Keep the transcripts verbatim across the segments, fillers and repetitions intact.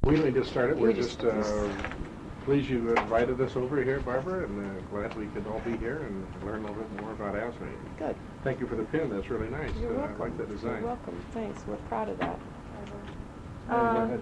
We only just started. We're We just- just uh, pleased you invited us over here, Barbara, and uh, glad we could all be here and learn a little bit more about A S M E. Good. Thank you for the pin. That's really nice. You're uh, welcome. I like that design. You're welcome. Thanks. We're proud of that. Go Uh, ahead.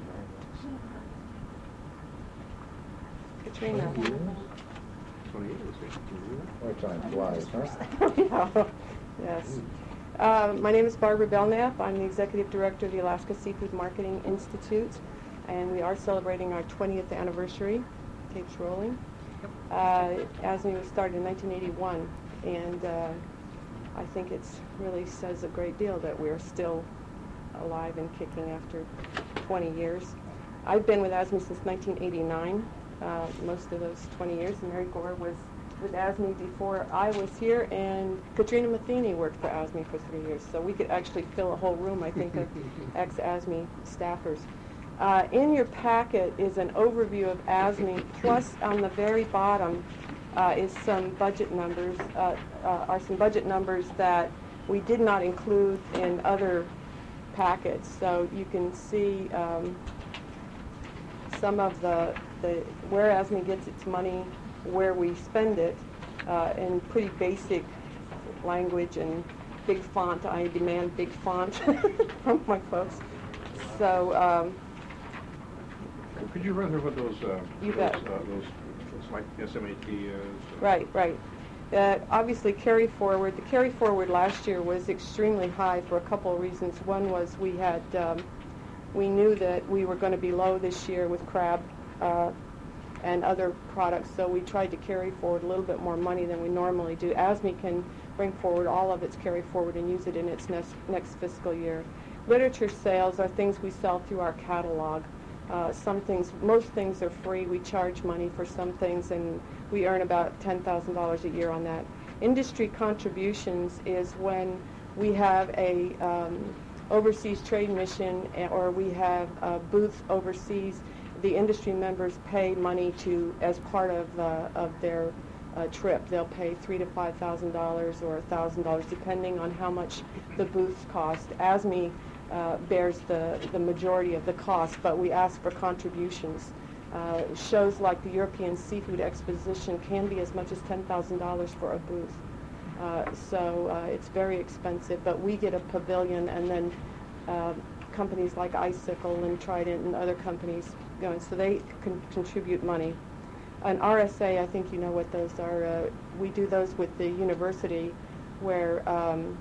Katrina. twenty years. Our time flies, huh? Yes. Uh, my name is Barbara Belknap. I'm the Executive Director of the Alaska Seafood Marketing Institute, and we are celebrating our twentieth anniversary. Tapes rolling. Uh, A S M E was started in nineteen eighty-one, and uh, I think it really says a great deal that we're still alive and kicking after twenty years. I've been with A S M E since nineteen eighty-nine, uh, most of those twenty years. Mary Gore was with A S M E before I was here, and Katrina Matheny worked for A S M E for three years. So we could actually fill a whole room, I think, of ex-A S M E staffers. Uh, in your packet is an overview of A S M E, plus on the very bottom uh, is some budget numbers, uh, uh, are some budget numbers that we did not include in other packets. So you can see um, some of the, the where A S M E gets its money, where we spend it, uh, in pretty basic language and big font. I demand big font from my folks. So um, Could you run through what those, uh, You those, bet. uh, those, it's like S M A T is? right, right. Uh, obviously, carry forward. The carry forward last year was extremely high for a couple of reasons. One was we had, um, we knew that we were going to be low this year with crab uh, and other products, so we tried to carry forward a little bit more money than we normally do. A S M E can bring forward all of its carry forward and use it in its next, next fiscal year. Literature sales are things we sell through our catalog. Uh, some things, most things are free. We charge money for some things, and we earn about ten thousand dollars a year on that. Industry contributions is when we have a um, overseas trade mission, or we have a booth overseas. The industry members pay money to as part of uh, of their uh, trip. They'll pay three to five thousand dollars or a thousand dollars, depending on how much the booths cost. A S M E uh, bears the the majority of the cost, but we ask for contributions. Uh, shows like the European Seafood Exposition can be as much as ten thousand dollars for a booth. Uh, so uh, it's very expensive, but we get a pavilion, and then uh, companies like Icicle and Trident and other companies going, so they can contribute money. An R S A, I think you know what those are. Uh, we do those with the university, where um,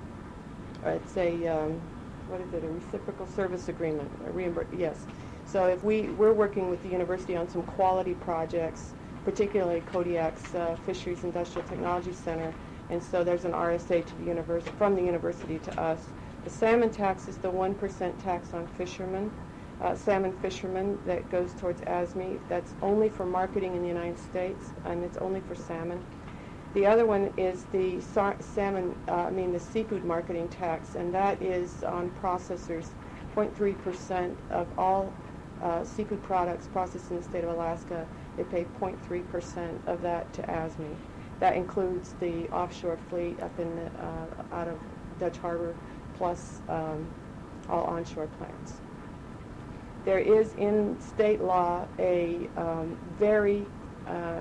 it's a um, what is it? A reciprocal service agreement? A reimbur- yes. So if we we're working with the university on some quality projects, particularly Kodiak's uh, Fisheries Industrial Technology Center, and so there's an R S A to the university from the university to us. The salmon tax is the one percent tax on fishermen. Uh, salmon fishermen that goes towards A S M E. That's only for marketing in the United States, and it's only for salmon. The other one is the sar- salmon, uh, I mean the seafood marketing tax, and that is on processors. zero point three percent of all uh, seafood products processed in the state of Alaska, they pay zero point three percent of that to A S M E. That includes the offshore fleet up in the, uh, out of Dutch Harbor, plus um, all onshore plants. There is in state law a um, very uh,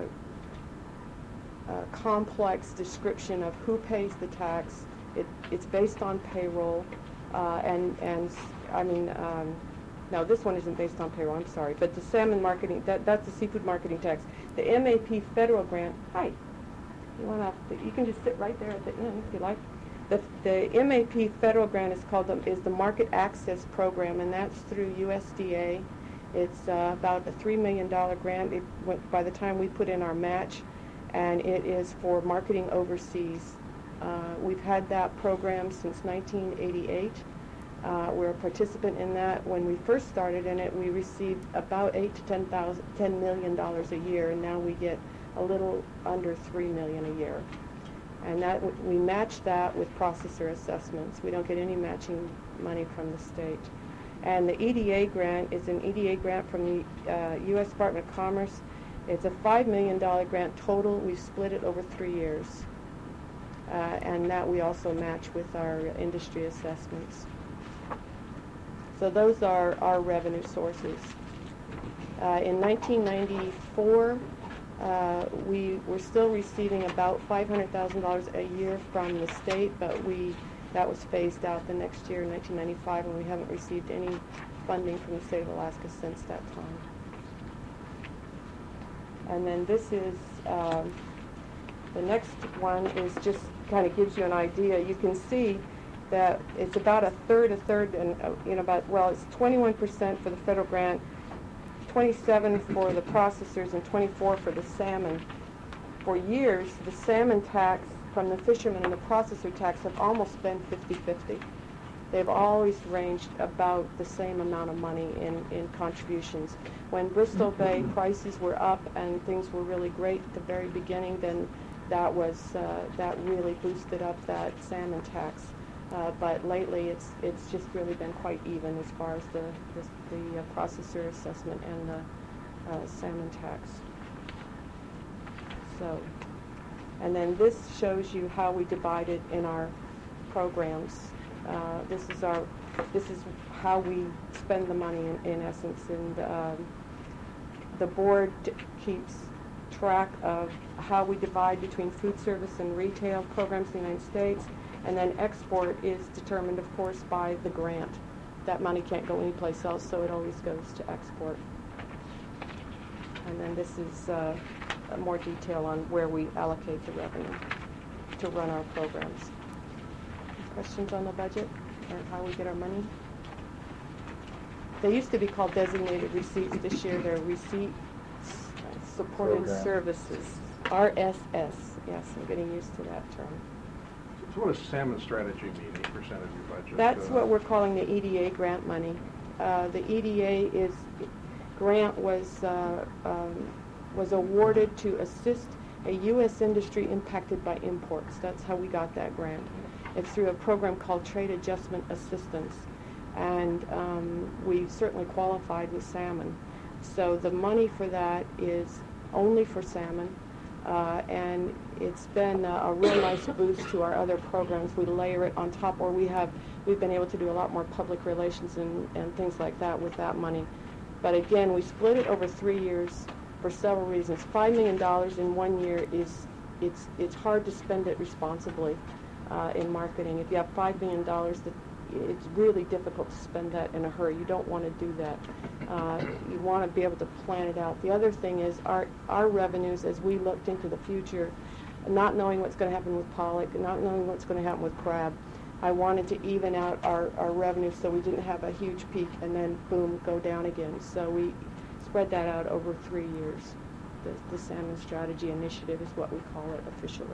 uh, complex description of who pays the tax. It, it's based on payroll, uh, and and I mean, um, no, this one isn't based on payroll. I'm sorry, but the salmon marketing, that that's the seafood marketing tax. The M A P federal grant. Hi, you want to? You can just sit right there at the end if you like. The, the M A P federal grant is called the, is the Market Access Program, and that's through U S D A. It's uh, about a three million dollars grant. It went, by the time we put in our match, and it is for marketing overseas. Uh, we've had that program since nineteen eighty-eight. Uh, we're a participant in that. When we first started in it, we received about eight to ten thousand, ten million dollars a year, and now we get a little under three million a year. And that we match that with processor assessments. We don't get any matching money from the state. And the E D A grant is an E D A grant from the uh, U S Department of Commerce. It's a five million dollars grant total. We've split it over three years. Uh, and that we also match with our industry assessments. So those are our revenue sources. Uh, in nineteen ninety-four, uh, we were still receiving about five hundred thousand dollars a year from the state, but we that was phased out the next year in nineteen ninety-five, and we haven't received any funding from the state of Alaska since that time. And then this is, um, the next one is just kind of gives you an idea. You can see that it's about a third, a third, and uh, you know, about, well, it's twenty-one percent for the federal grant, twenty-seven for the processors, and twenty-four for the salmon. For years, the salmon tax from the fishermen and the processor tax have almost been fifty fifty. They've always ranged about the same amount of money in, in contributions. When Bristol Bay prices were up and things were really great at the very beginning, then that was uh, that really boosted up that salmon tax. Uh, but lately, it's it's just really been quite even as far as the the, the uh, processor assessment and the uh, salmon tax. So, and then this shows you how we divide it in our programs. Uh, this is our this is how we spend the money in, in essence, and um, the board keeps track of how we divide between food service and retail programs in the United States. And then export is determined, of course, by the grant. That money can't go anyplace else, so it always goes to export. And then this is uh, more detail on where we allocate the revenue to run our programs. Questions on the budget or how we get our money? They used to be called designated receipts. This year they're receipts supported Program. services, R S S. Yes, I'm getting used to that term. So what does salmon strategy mean, eight percent of your budget? That's Uh, what we're calling the E D A grant money. Uh, the E D A is, grant was, uh, um, was awarded to assist a U S industry impacted by imports. That's how we got that grant. It's through a program called Trade Adjustment Assistance. And um, we certainly qualified with salmon. So the money for that is only for salmon. Uh, and it's been a, a real nice boost to our other programs. We layer it on top, or we have, we've been able to do a lot more public relations and, and things like that with that money. But again, we split it over three years for several reasons. Five million dollars in one year is, it's, it's hard to spend it responsibly uh, in marketing. If you have five million dollars, that it's really difficult to spend that in a hurry. You don't want to do that. Uh, you want to be able to plan it out. The other thing is our, our revenues, as we looked into the future, not knowing what's going to happen with pollock, not knowing what's going to happen with crab, I wanted to even out our, our revenues so we didn't have a huge peak and then, boom, go down again. So we spread that out over three years. The, the Salmon Strategy Initiative is what we call it officially.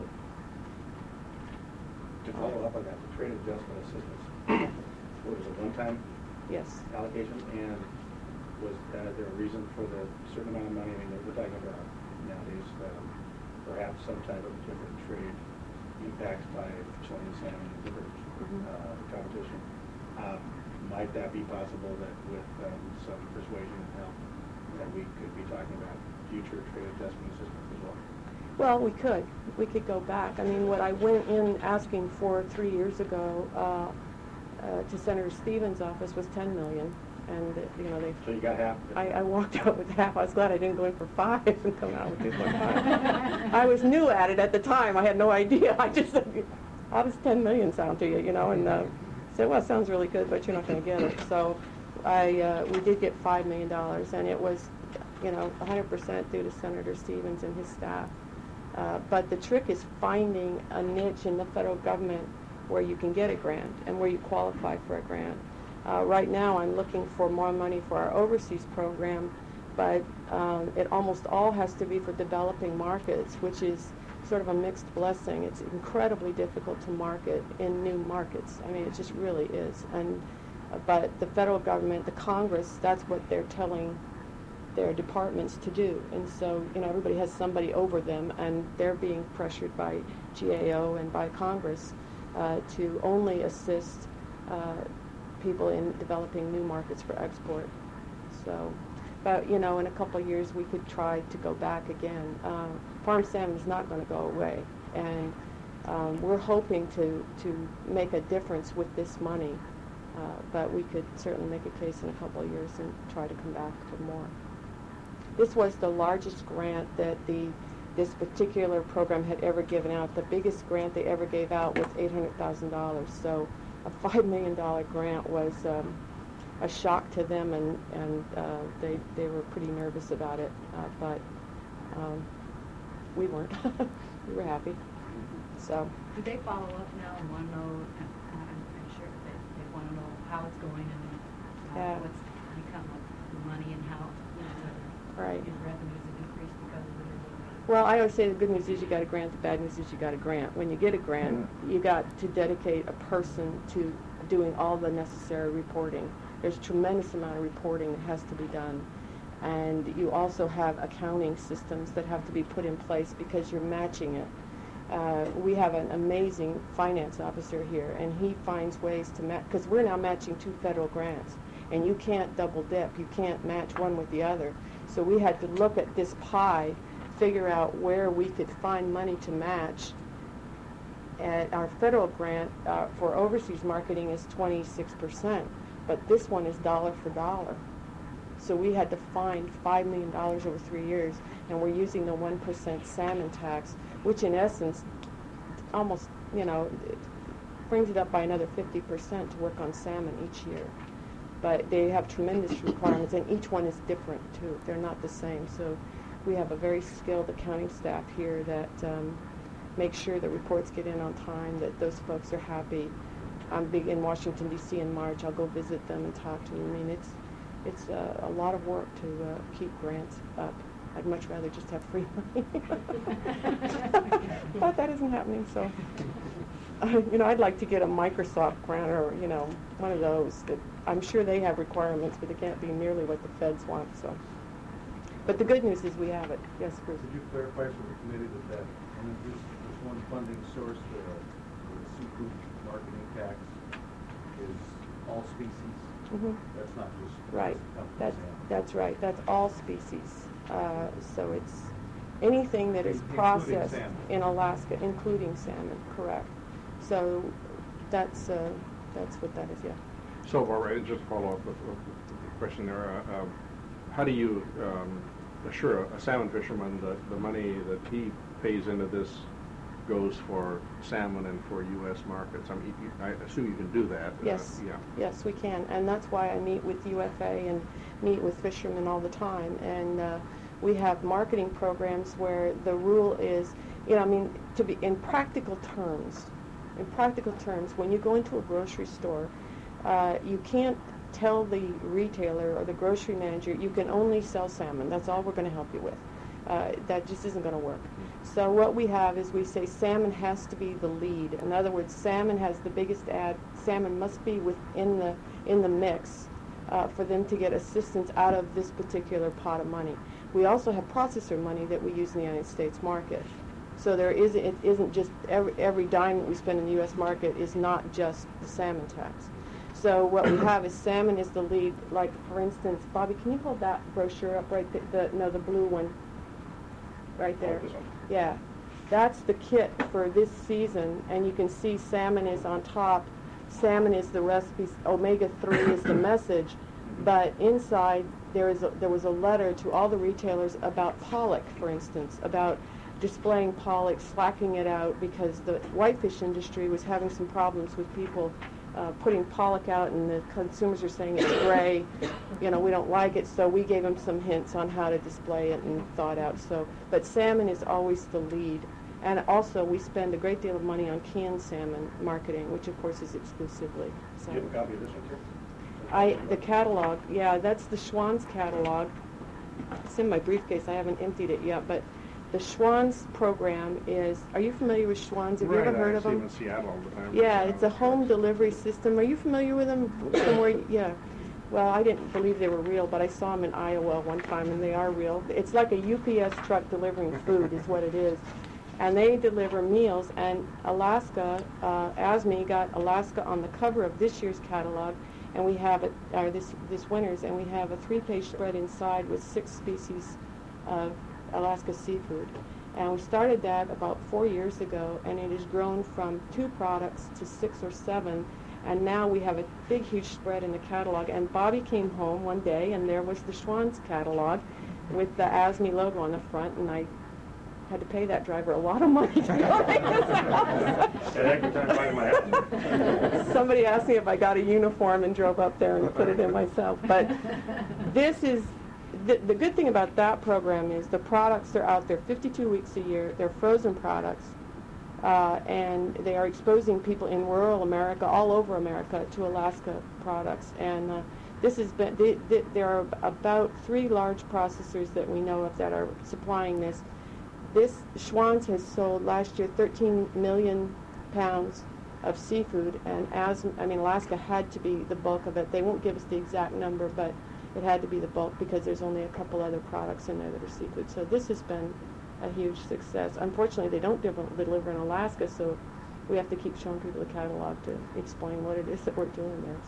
To follow up on that, the trade adjustment assistance, what was it, one-time Yes. allocation, and was uh, there a reason for the certain amount of money? I mean, we're talking about nowadays um, perhaps some type of different trade impacts by Chilean salmon and different Mhm. uh, competition. Um, might that be possible that with um, some persuasion and help that we could be talking about future trade adjustment assistance as well? Well, we could. We could go back. I mean, what I went in asking for three years ago uh, uh, to Senator Stevens' office was ten million dollars, and uh, you know they. So you got half of it. I, I walked out with half. I was glad I didn't go in for five and come out with two point five. I was new at it at the time. I had no idea. I just said, "How does ten million sound to you?" You know, and uh, said, "Well, it sounds really good, but you're not going to get it." So, I uh, we did get five million dollars, and it was, you know, one hundred percent due to Senator Stevens and his staff. Uh, but the trick is finding a niche in the federal government where you can get a grant and where you qualify for a grant. Uh, right now I'm looking for more money for our overseas program, but um, it almost all has to be for developing markets, which is sort of a mixed blessing. It's incredibly difficult to market in new markets. I mean, it just really is. And uh, but the federal government, the Congress, that's what they're telling their departments to do, and so you know everybody has somebody over them, and they're being pressured by G A O and by Congress uh, to only assist uh, people in developing new markets for export. So, but you know, in a couple of years we could try to go back again. Uh, farm salmon is not going to go away, and um, we're hoping to to make a difference with this money. Uh, but we could certainly make a case in a couple of years and try to come back for more. This was the largest grant that the this particular program had ever given out. The biggest grant they ever gave out was eight hundred thousand dollars. So a five million dollar grant was um, a shock to them, and, and uh, they, they were pretty nervous about it. Uh, but um, we weren't. We were happy. So. Do they follow up now and want to know, uh, I'm I'm sure they, they want to know how it's going and uh, Yeah. what's become of the money and how, you know, the Right. his revenues have increased because of it? Well, I always say the good news is you got a grant, the bad news is you got a grant. When you get a grant, you got to dedicate a person to doing all the necessary reporting. There's a tremendous amount of reporting that has to be done. And you also have accounting systems that have to be put in place because you're matching it. Uh, we have an amazing finance officer here, and he finds ways to match, because we're now matching two federal grants, and you can't double dip. You can't match one with the other. So we had to look at this pie, figure out where we could find money to match. And our federal grant uh, for overseas marketing is twenty-six percent, but this one is dollar for dollar. So we had to find five million dollars over three years, and we're using the one percent salmon tax, which in essence almost, you know, it brings it up by another fifty percent to work on salmon each year. But they have tremendous requirements, and each one is different, too. They're not the same. So we have a very skilled accounting staff here that um, make sure the reports get in on time, that those folks are happy. I'm big in Washington, D C in March. I'll go visit them and talk to them. I mean, it's it's uh, a lot of work to uh, keep grants up. I'd much rather just have free money. But that isn't happening, so. Uh, you know, I'd like to get a Microsoft grant or, you know, one of those. That I'm sure they have requirements, but they can't be nearly what the feds want, so. But the good news is we have it. Yes, Bruce? Could you clarify for the committee that that, and this, this one funding source, the, the seafood marketing tax, is all species? Mm-hmm. That's not just Right. domestic That's, companies, yeah. that's right. That's all species. Uh, so it's anything that is Including processed salmon. in Alaska, including salmon, correct. So that's, uh, that's what that is, yeah. So, Barbara, just follow up with, with the question there. Uh, um, how do you um, assure a salmon fisherman that the money that he pays into this goes for salmon and for U S markets? I mean, you, I assume you can do that. Yes, Uh, yeah. yes, we can, and that's why I meet with U F A and meet with fishermen all the time. And uh, we have marketing programs where the rule is, you know, I mean, to be in practical terms. In practical terms, when you go into a grocery store, uh, you can't tell the retailer or the grocery manager you can only sell salmon. That's all we're going to help you with. Uh, that just isn't going to work. So what we have is we say salmon has to be the lead. In other words, salmon has the biggest ad. Salmon must be within the in the mix uh, for them to get assistance out of this particular pot of money. We also have processor money that we use in the United States market. So there is it isn't just every every dime that we spend in the U S market is not just the salmon tax. So what we have is salmon is the lead. Like for instance, Bobby, can you hold that brochure up right there? The no, the blue one. Right there. Oh, this one. Yeah, that's the kit for this season, and you can see salmon is on top. Salmon is the recipe. Omega three is the message, but inside there is a, there was a letter to all the retailers about pollock, for instance, about displaying pollock, slacking it out because the whitefish industry was having some problems with people uh, putting pollock out, and the consumers are saying it's gray. You know, we don't like it, so we gave them some hints on how to display it and thaw it out. So, but salmon is always the lead. And also, we spend a great deal of money on canned salmon marketing, which of course is exclusively Do you have salmon. a copy of this one, too? I, the catalog, yeah, that's the Schwann's catalog. It's in my briefcase. I haven't emptied it yet, but the Schwann's program is, are you familiar with Schwann's? Have you ever Right, heard I of see them? them in Seattle all the time. Yeah, it's a home delivery system. Are you familiar with them? Somewhere, yeah. Well, I didn't believe they were real, but I saw them in Iowa one time, and they are real. It's like a U P S truck delivering food is what it is. And they deliver meals, and Alaska, uh, A S M E got Alaska on the cover of this year's catalog, and we have it, or this, this winter's, and we have a three-page spread inside with six species of Alaska seafood. And we started that about four years ago, and it has grown from two products to six or seven, and now we have a big, huge spread in the catalog. And Bobby came home one day, and there was the Schwann's catalog, with the A S M E logo on the front, and I had to pay that driver a lot of money to go make this house. Had a heck of a time finding my house. Somebody asked me if I got a uniform and drove up there and put it in myself. But this is, the, the good thing about that program is the products are out there fifty-two weeks a year. They're frozen products. Uh, and they are exposing people in rural America, all over America, to Alaska products. And uh, this has been, they, they, there are about three large processors that we know of that are supplying this. This, Schwann's has sold last year thirteen million pounds of seafood, and as, I mean, Alaska had to be the bulk of it. They won't give us the exact number, but it had to be the bulk because there's only a couple other products in there that are seafood. So this has been a huge success. Unfortunately, they don't deliver, deliver in Alaska, so we have to keep showing people the catalog to explain what it is that we're doing there.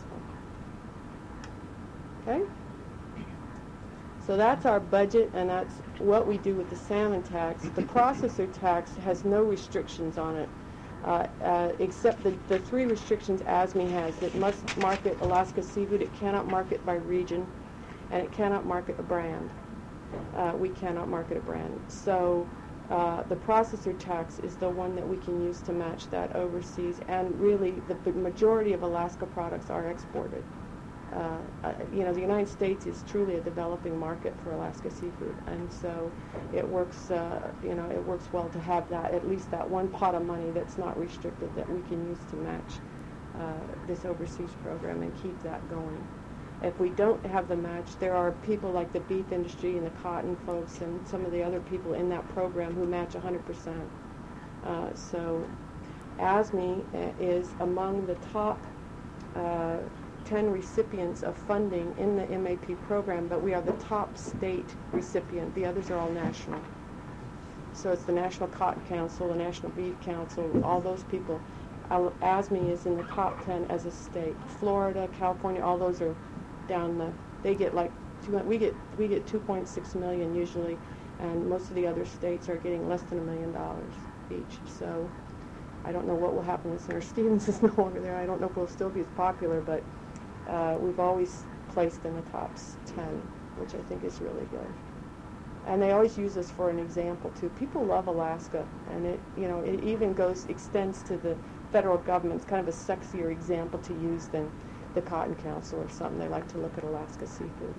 So. Okay? So that's our budget, and that's what we do with the salmon tax. The processor tax has no restrictions on it, uh, uh, except the, the three restrictions A S M E has. It must market Alaska seafood, it cannot market by region, and it cannot market a brand. Uh, we cannot market a brand. So uh, the processor tax is the one that we can use to match that overseas, and really the, the majority of Alaska products are exported. Uh, uh, you know, the United States is truly a developing market for Alaska seafood, and so it works, uh, you know, it works well to have that, at least that one pot of money that's not restricted that we can use to match uh, this overseas program and keep that going. If we don't have the match, there are people like the beef industry and the cotton folks and some of the other people in that program who match one hundred percent. Uh, so A S M E is among the top uh, ten recipients of funding in the M A P program, but we are the top state recipient. The others are all national. So it's the National Cotton Council, the National Beef Council, all those people. A S M E is in the top ten as a state. Florida, California, all those are down the, they get like, two, we get we get two point six million usually, and most of the other states are getting less than a million dollars each. So I don't know what will happen when Senator Stevens is no longer there. I don't know if we'll still be as popular, but uh, we've always placed in the top ten, which I think is really good. And they always use us for an example too. People love Alaska, and it, you know, it even goes extends to the federal government. It's kind of a sexier example to use than the Cotton Council or something. They like to look at Alaska seafood.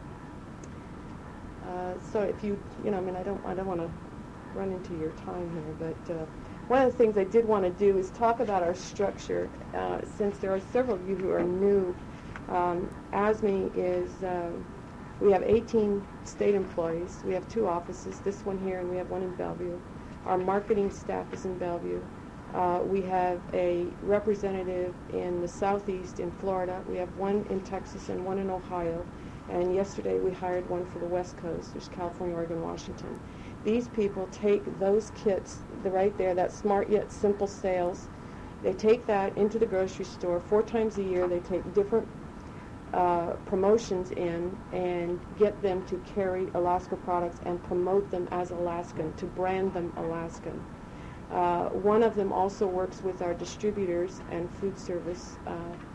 Uh, so if you, you know, I mean, I don't, I don't want to run into your time here, but uh, one of the things I did want to do is talk about our structure. Uh, since there are several of you who are new, um, A S M E is. Um, We have eighteen state employees. We have two offices, this one here and we have one in Bellevue. Our marketing staff is in Bellevue. Uh, we have a representative in the southeast in Florida. We have one in Texas and one in Ohio. And yesterday we hired one for the West Coast, which is California, Oregon, Washington. These people take those kits, the right there, that smart yet simple sales. They take that into the grocery store four times a year. They take different Uh, promotions in and get them to carry Alaska products and promote them as Alaskan, to brand them Alaskan. Uh, one of them also works with our distributors and food service uh,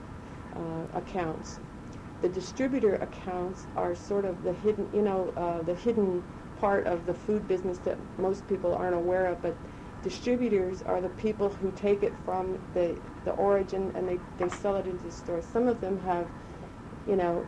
uh, accounts. The distributor accounts are sort of the hidden, you know, uh, the hidden part of the food business that most people aren't aware of, but distributors are the people who take it from the, the origin and they, they sell it into the store. Some of them have, you know,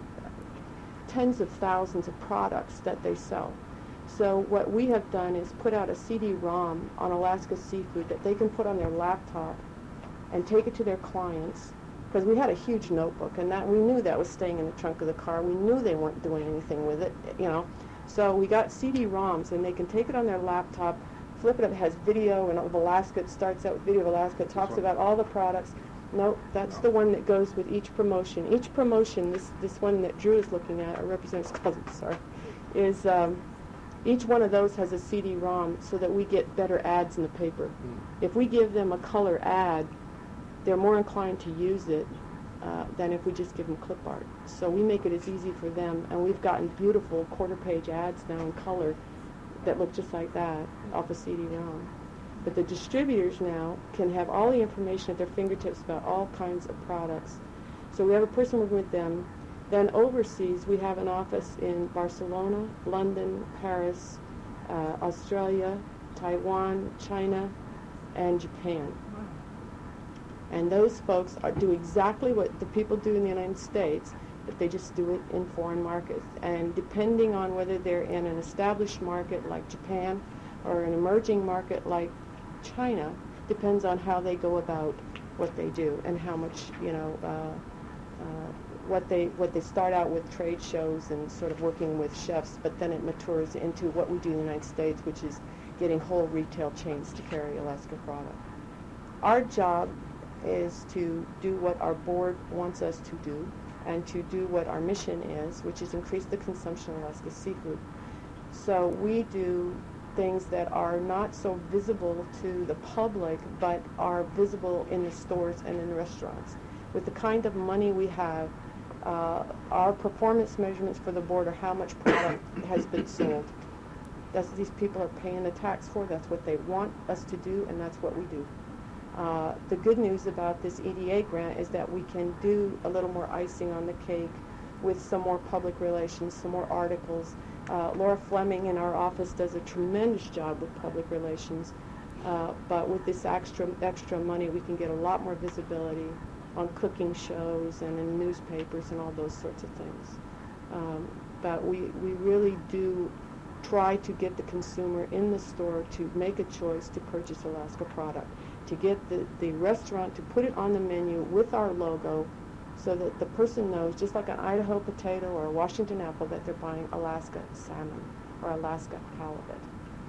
tens of thousands of products that they sell. So what we have done is put out a C D ROM on Alaska seafood that they can put on their laptop and take it to their clients, because we had a huge notebook and that we knew that was staying in the trunk of the car. We knew they weren't doing anything with it, you know. So we got C D ROMs and they can take it on their laptop, flip it up, it has video and of Alaska, it starts out with video of Alaska, it talks about all the products. No, that's the one that goes with each promotion. Each promotion, this this one that Drew is looking at, or Representative Cousins, sorry, is um, each one of those has a C D ROM so that we get better ads in the paper. Mm. If we give them a color ad, they're more inclined to use it uh, than if we just give them clip art. So we make it as easy for them, and we've gotten beautiful quarter-page ads now in color that look just like that off a C D ROM. But the distributors now can have all the information at their fingertips about all kinds of products. So we have a person working with them. Then overseas, we have an office in Barcelona, London, Paris, uh, Australia, Taiwan, China, and Japan. And those folks are, do exactly what the people do in the United States, but they just do it in foreign markets. And depending on whether they're in an established market like Japan or an emerging market like China, depends on how they go about what they do and how much, you know, uh, uh, what they what they start out with trade shows and sort of working with chefs, but then it matures into what we do in the United States, which is getting whole retail chains to carry Alaska product. Our job is to do what our board wants us to do and to do what our mission is, which is increase the consumption of Alaska seafood. So we do things that are not so visible to the public, but are visible in the stores and in the restaurants. With the kind of money we have, uh, our performance measurements for the board are how much product has been sold. That's what these people are paying the tax for. That's what they want us to do, and that's what we do. Uh, the good news about this E D A grant is that we can do a little more icing on the cake with some more public relations, some more articles. Uh, Laura Fleming in our office does a tremendous job with public relations, uh, but with this extra extra money, we can get a lot more visibility on cooking shows and in newspapers and all those sorts of things. Um, but we, we really do try to get the consumer in the store to make a choice to purchase Alaska product, to get the, the restaurant to put it on the menu with our logo so that the person knows, just like an Idaho potato or a Washington apple, that they're buying Alaska salmon or Alaska halibut.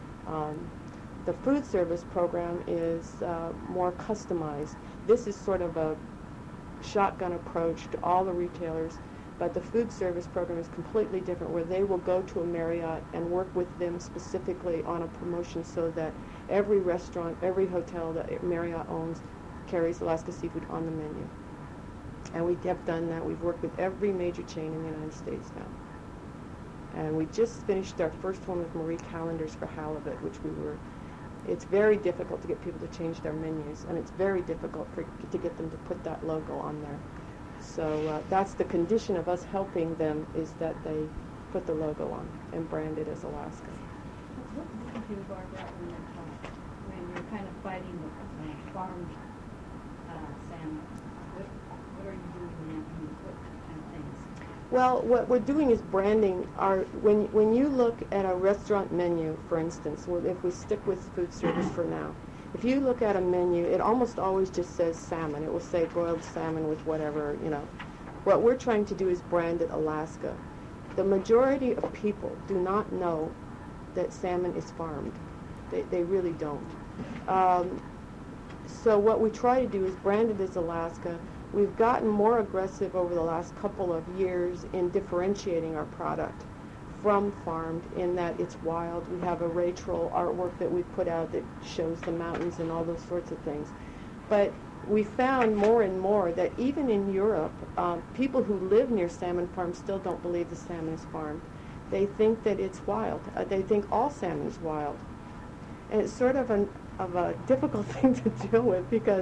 Um, the food service program is uh, more customized. This is sort of a shotgun approach to all the retailers, but the food service program is completely different, where they will go to a Marriott and work with them specifically on a promotion so that every restaurant, every hotel that Marriott owns carries Alaska seafood on the menu. And we have done that. We've worked with every major chain in the United States now. And we just finished our first one with Marie Callender's for halibut, which we were, it's very difficult to get people to change their menus, and it's very difficult for, to get them to put that logo on there. So uh, that's the condition of us helping them, is that they put the logo on and brand it as Alaska. What do you do, Barbara, when, uh, when you're kind of fighting the uh, farmed uh, salmon? What, what are you doing then? I mean, what kind of things? Well, what we're doing is branding our, when, when you look at a restaurant menu, for instance, well, if we stick with food service for now, if you look at a menu, it almost always just says salmon. It will say broiled salmon with whatever, you know. What we're trying to do is brand it Alaska. The majority of people do not know that salmon is farmed. They, they really don't. Um, so what we try to do is brand it as Alaska. We've gotten more aggressive over the last couple of years in differentiating our product from farmed, in that it's wild. We have a Rachel artwork that we put out that shows the mountains and all those sorts of things. But we found more and more that even in Europe, um, people who live near salmon farms still don't believe the salmon is farmed. They think that it's wild. Uh, they think all salmon is wild. And it's sort of, an, of a difficult thing to deal with, because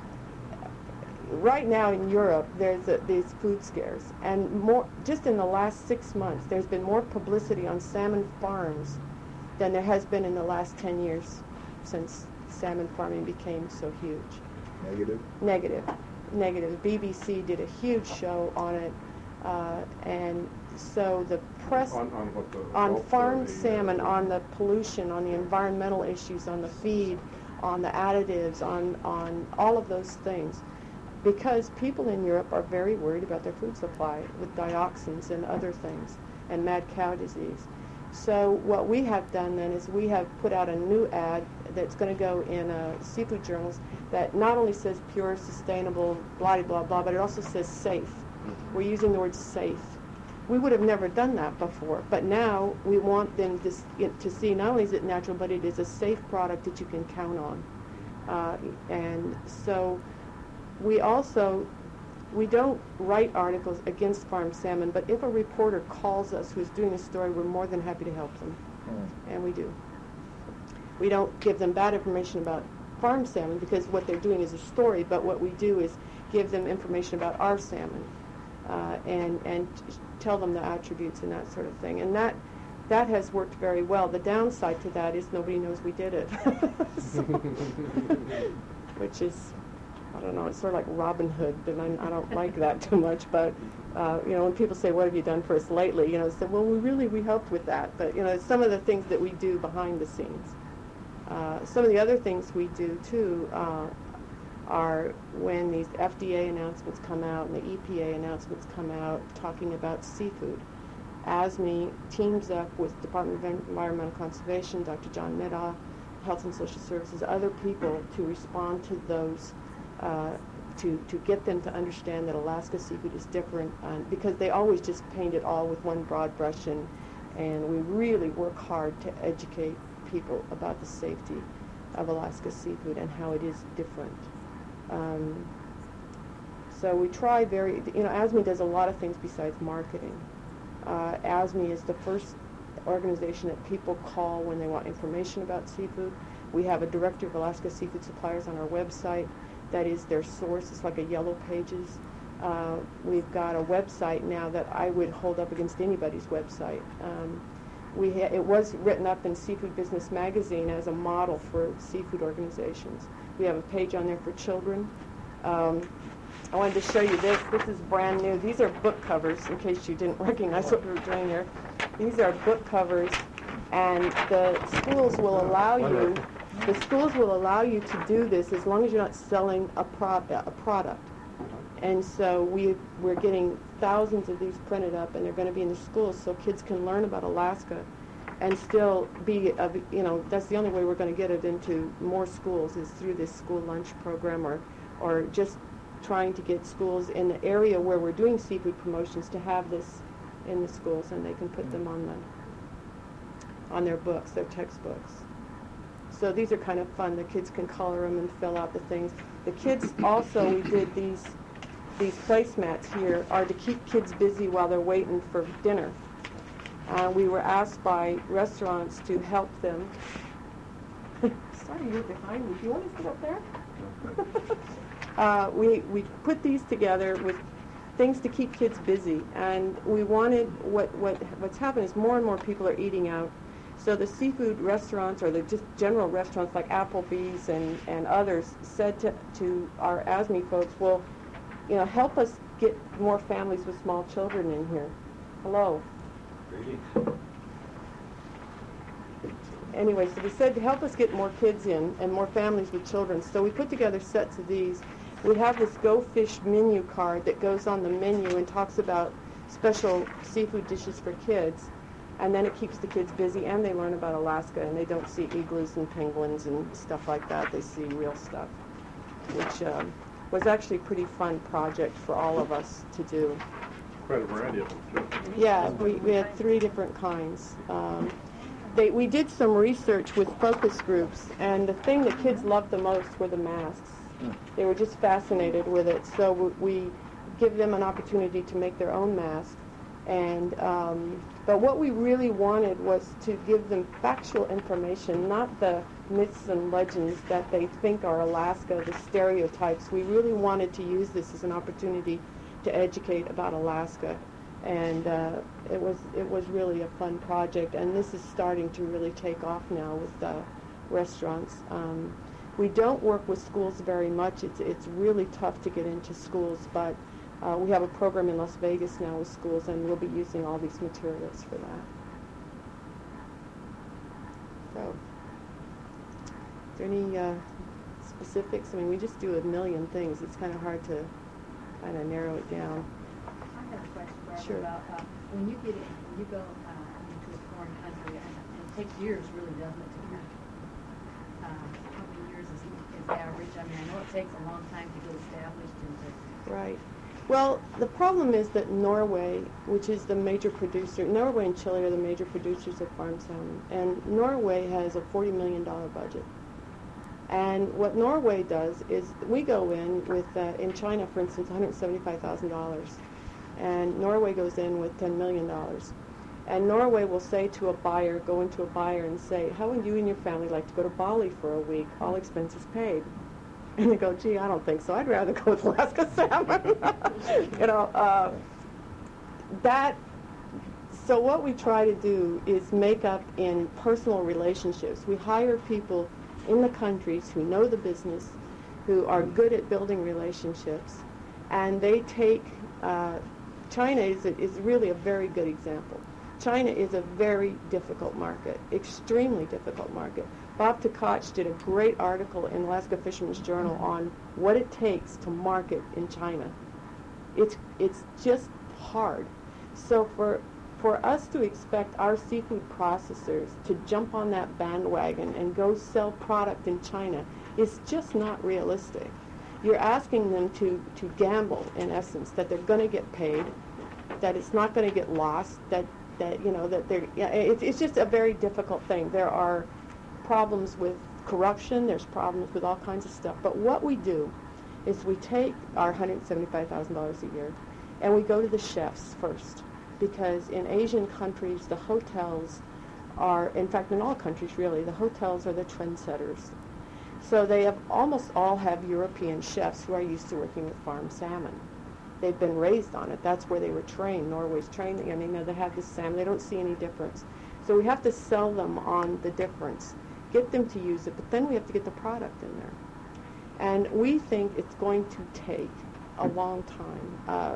right now in Europe, there's a, these food scares, and more, just in the last six months, there's been more publicity on salmon farms than there has been in the last ten years since salmon farming became so huge. Negative? Negative. Negative. B B C did a huge show on it, uh, and so the press On, on what the... on health, farmed uh, the, salmon, uh, on the pollution, on the environmental issues, on the feed, on the additives, on, on all of those things. Because people in Europe are very worried about their food supply with dioxins and other things, and mad cow disease. So what we have done then is we have put out a new ad that's going to go in uh, seafood journals that not only says pure, sustainable, blah, blah, blah, but it also says safe. We're using the word safe. We would have never done that before, but now we want them to, to see not only is it natural, but it is a safe product that you can count on. Uh, and so we also, we don't write articles against farmed salmon, but if a reporter calls us who's doing a story, we're more than happy to help them, Mm. and we do. We don't give them bad information about farmed salmon, because what they're doing is a story, but what we do is give them information about our salmon. uh, and and t- tell them the attributes and that sort of thing. And that that has worked very well. The downside to that is nobody knows we did it, so, which is, I don't know, it's sort of like Robin Hood, and I, I don't like that too much. But uh, you know, when people say, "What have you done for us lately?" You know, say, "Well, we really we helped with that." But you know, some of the things that we do behind the scenes. Uh, some of the other things we do too uh, are when these F D A announcements come out and the E P A announcements come out talking about seafood. A S M E teams up with Department of Environmental Conservation, Doctor John Middaugh, Health and Social Services, other people to respond to those, uh, to, to get them to understand that Alaska seafood is different, uh, because they always just paint it all with one broad brush, and, and we really work hard to educate people about the safety of Alaska seafood and how it is different. Um, so we try very, you know, A S M E does a lot of things besides marketing. Uh, A S M E is the first organization that people call when they want information about seafood. We have a directory of Alaska seafood suppliers on our website. That is their source. It's like a yellow pages. Uh, we've got a website now that I would hold up against anybody's website. Um, we ha- it was written up in Seafood Business Magazine as a model for seafood organizations. We have a page on there for children. Um, I wanted to show you this. This is brand new. These are book covers, in case you didn't recognize what we were doing here. These are book covers, and the schools will allow you, the schools will allow you to do this as long as you're not selling a, pro- a product. And so we, we're getting thousands of these printed up, and they're going to be in the schools so kids can learn about Alaska and still be, a, you know, that's the only way we're going to get it into more schools is through this school lunch program, or, or just trying to get schools in the area where we're doing seafood promotions to have this in the schools, and they can put them on the on their books, their textbooks. So these are kind of fun. The kids can color them and fill out the things. The kids also, we did these these placemats here are to keep kids busy while they're waiting for dinner. Uh, we were asked by restaurants to help them. Sorry, you're behind me. Do you want to sit up there? Uh, we, we put these together with things to keep kids busy, and we wanted, what, what what's happened is more and more people are eating out. So the seafood restaurants, or the just general restaurants like Applebee's and, and others, said to, to our A S M E folks, well, you know, help us get more families with small children in here. Hello. Anyway, so they said to help us get more kids in and more families with children. So we put together sets of these. We have this Go Fish menu card that goes on the menu and talks about special seafood dishes for kids. And then it keeps the kids busy, and they learn about Alaska, and they don't see igloos and penguins and stuff like that. They see real stuff, which um, was actually a pretty fun project for all of us to do. Quite a variety of them, too. Yeah, we, we had three different kinds. Um, they, we did some research with focus groups, and the thing that kids loved the most were the masks. They were just fascinated with it. So we, we give them an opportunity to make their own mask. And um, but what we really wanted was to give them factual information, not the myths and legends that they think are Alaska, the stereotypes. We really wanted to use this as an opportunity to educate about Alaska. And uh, it was it was really a fun project, and this is starting to really take off now with uh, restaurants. Um, we don't work with schools very much. It's it's really tough to get into schools, but uh, we have a program in Las Vegas now with schools, and we'll be using all these materials for that. So, is there any uh, specifics? I mean, we just do a million things. It's kind of hard to kind of narrow it down. I have a question, Barbara, Sure. about uh, when you get in, when you go uh, into a foreign country, and it takes years, really, doesn't it, to kind of, uh, how many years is, is average? I mean, I know it takes a long time to get established and to... Right. Well, the problem is that Norway, which is the major producer, Norway and Chile are the major producers of farm salmon, and Norway has a forty million dollars budget. And what Norway does is we go in with, uh, in China, for instance, one hundred seventy-five thousand dollars. And Norway goes in with ten million dollars. And Norway will say to a buyer, go into a buyer and say, how would you and your family like to go to Bali for a week, all expenses paid? And they go, gee, I don't think so. I'd rather go with Alaska salmon. you know, uh, that, so what we try to do is make up in personal relationships. We hire people in the countries who know the business, who are good at building relationships, and they take, uh, China is, a, is really a very good example. China is a very difficult market, extremely difficult market. Bob Tkach did a great article in Alaska Fisherman's Journal on what it takes to market in China. It's, it's just hard. So for, for us to expect our seafood processors to jump on that bandwagon and go sell product in China is just not realistic. You're asking them to, to gamble, in essence, that they're going to get paid, that it's not going to get lost, that, that you know, that they're, yeah, it's, it's just a very difficult thing. There are problems with corruption, there's problems with all kinds of stuff. But what we do is we take our one hundred seventy-five thousand dollars a year and we go to the chefs first, because in Asian countries the hotels are, in fact in all countries really, the hotels are the trendsetters. So they have almost all have European chefs who are used to working with farmed salmon. They've been raised on it. That's where they were trained. Norway's trained. I mean, they have this salmon. They don't see any difference. So we have to sell them on the difference, get them to use it, but then we have to get the product in there. And we think it's going to take a long time. Uh,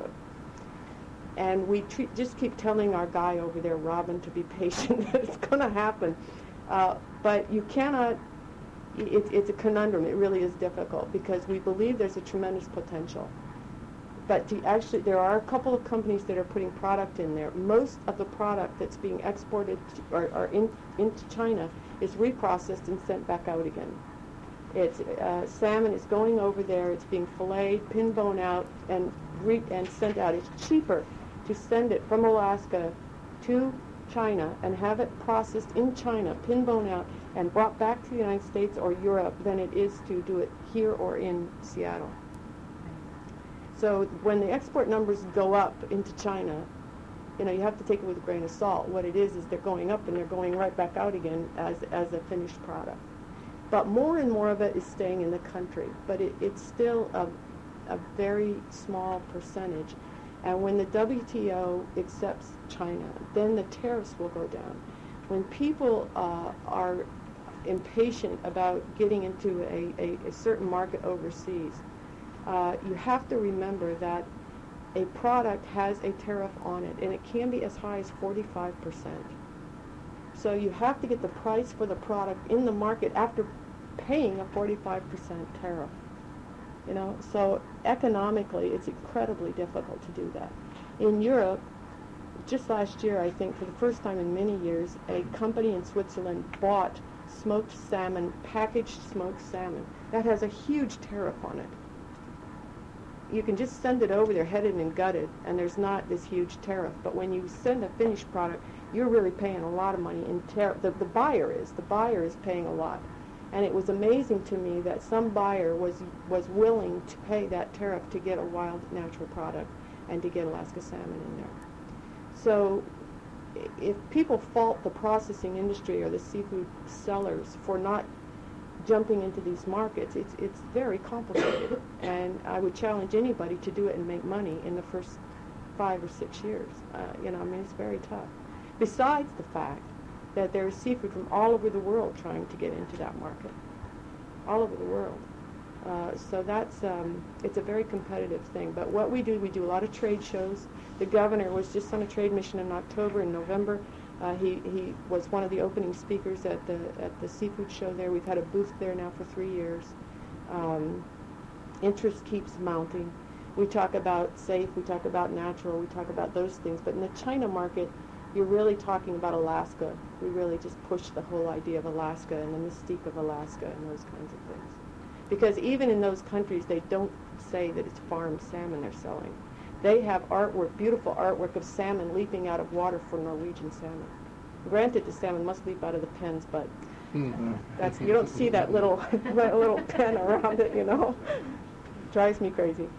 and we treat, just keep telling our guy over there, Robin, to be patient. It's going to happen. Uh, but you cannot, it, it's a conundrum. It really is difficult because we believe there's a tremendous potential. But to actually, there are a couple of companies that are putting product in there. Most of the product that's being exported to, or, or in, into China is reprocessed and sent back out again. It's uh, salmon is going over there. It's being filleted, pin bone out, and re- and sent out. It's cheaper to send it from Alaska to China and have it processed in China, pin bone out, and brought back to the United States or Europe than it is to do it here or in Seattle. So when the export numbers go up into China, you know, you have to take it with a grain of salt. What it is is they're going up and they're going right back out again as as a finished product. But more and more of it is staying in the country. But it, it's still a, a very small percentage. And when the W T O accepts China, then the tariffs will go down. When people uh, are impatient about getting into a, a, a certain market overseas, Uh, you have to remember that a product has a tariff on it, and it can be as high as forty-five percent. So you have to get the price for the product in the market after paying a forty-five percent tariff. You know, so economically, it's incredibly difficult to do that. In Europe, just last year, I think, for the first time in many years, a company in Switzerland bought smoked salmon, packaged smoked salmon. That has a huge tariff on it. You can just send it over there headed and gutted, and there's not this huge tariff. But when you send a finished product, you're really paying a lot of money in tariff. The, the buyer is. The buyer is paying a lot. And it was amazing to me that some buyer was was willing to pay that tariff to get a wild natural product and to get Alaska salmon in there. So if people fault the processing industry or the seafood sellers for not jumping into these markets, it's it's very complicated, and I would challenge anybody to do it and make money in the first five or six years. Uh, you know, I mean, it's very tough. Besides the fact that there's seafood from all over the world trying to get into that market, all over the world. Uh, so that's um, it's a very competitive thing. But what we do, we do a lot of trade shows. The governor was just on a trade mission in October and November. Uh, he, he was one of the opening speakers at the at the seafood show there. We've had a booth there now for three years. Um, interest keeps mounting. We talk about safe, we talk about natural, we talk about those things. But in the China market, you're really talking about Alaska. We really just push the whole idea of Alaska and the mystique of Alaska and those kinds of things. Because even in those countries, they don't say that it's farmed salmon they're selling. They have artwork, beautiful artwork of salmon leaping out of water for Norwegian salmon. Granted, the salmon must leap out of the pens, but mm-hmm. that's you don't see that little that little pen around it, you know. Drives me crazy.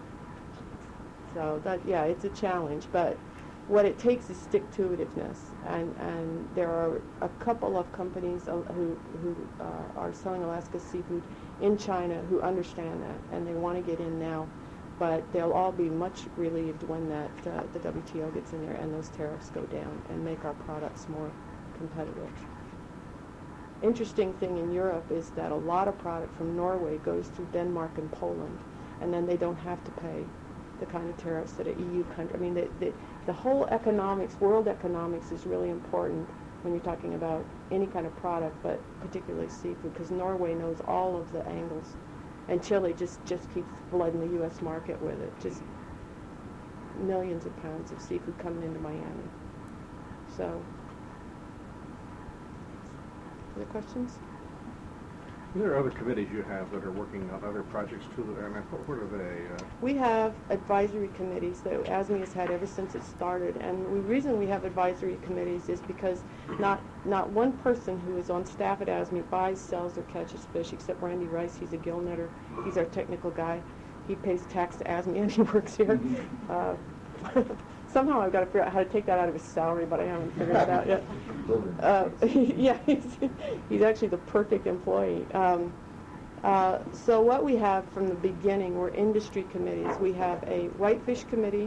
So that yeah, it's a challenge, but what it takes is stick-to-itiveness, and and there are a couple of companies uh, who who uh, are selling Alaska seafood in China who understand that, and they want to get in now. but they'll all be much relieved when that uh, the W T O gets in there and those tariffs go down and make our products more competitive. Interesting thing in Europe is that a lot of product from Norway goes through Denmark and Poland, and then they don't have to pay the kind of tariffs that an E U country. I mean, the, the, the whole economics, world economics, is really important when you're talking about any kind of product, but particularly seafood, because Norway knows all of the angles, and Chile just, just keeps flooding the U S market with it. Just millions of pounds of seafood coming into Miami. So, other questions? There are other committees you have that are working on other projects too, and what what are they? Uh, We have advisory committees that A S M E has had ever since it started, and the reason we have advisory committees is because not not one person who is on staff at A S M E buys, sells, or catches fish, except Randy Rice. He's a gill netter. He's our technical guy. He pays tax to A S M E and he works here. Uh, somehow I've got to figure out how to take that out of his salary, but I haven't figured it out yet. Uh, yeah, he's, he's actually the perfect employee. Um, uh, so what we have from the beginning were industry committees. We have a whitefish committee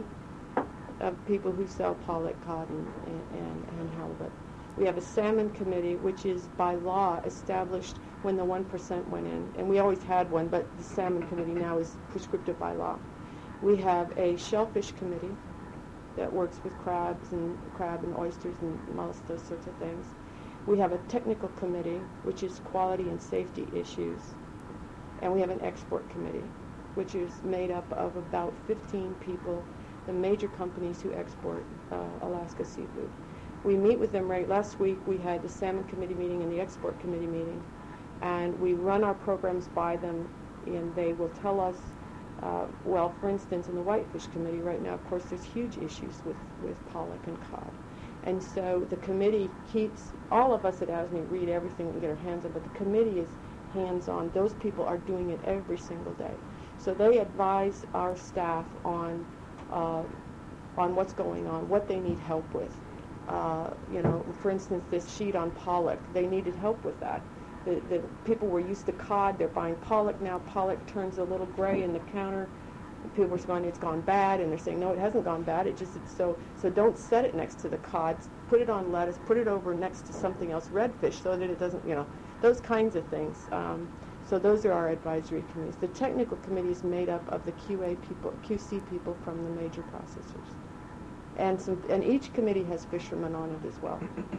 of people who sell pollock, cod, and, and, and halibut. We have a salmon committee, which is by law established when the one percent went in. And we always had one, but the salmon committee now is prescriptive by law. We have a shellfish committee that works with crabs and crab and oysters and mollusks, those sorts of things. We have a technical committee, which is quality and safety issues. And we have an export committee, which is made up of about fifteen people, the major companies who export uh, Alaska seafood. We meet with them right. Last week we had the salmon committee meeting and the export committee meeting, and we run our programs by them, and they will tell us, uh, well, for instance, in the whitefish committee right now, of course, there's huge issues with, with pollock and cod. And so the committee keeps, all of us at A S M E read everything we can get our hands on, but the committee is hands-on. Those people are doing it every single day. So they advise our staff on, uh, on what's going on, what they need help with. Uh, you know, for instance, this sheet on pollock, they needed help with that. The, the people were used to cod, they're buying pollock now. Pollock turns a little gray in the counter. People were saying it's gone bad, and they're saying, no, it hasn't gone bad. It just, it's so, so don't set it next to the cod. Put it on lettuce, put it over next to something else, redfish, so that it doesn't, you know, those kinds of things. Um, so those are our advisory committees. The technical committee is made up of the Q A people, Q C people from the major processors. And some, and each committee has fishermen on it as well.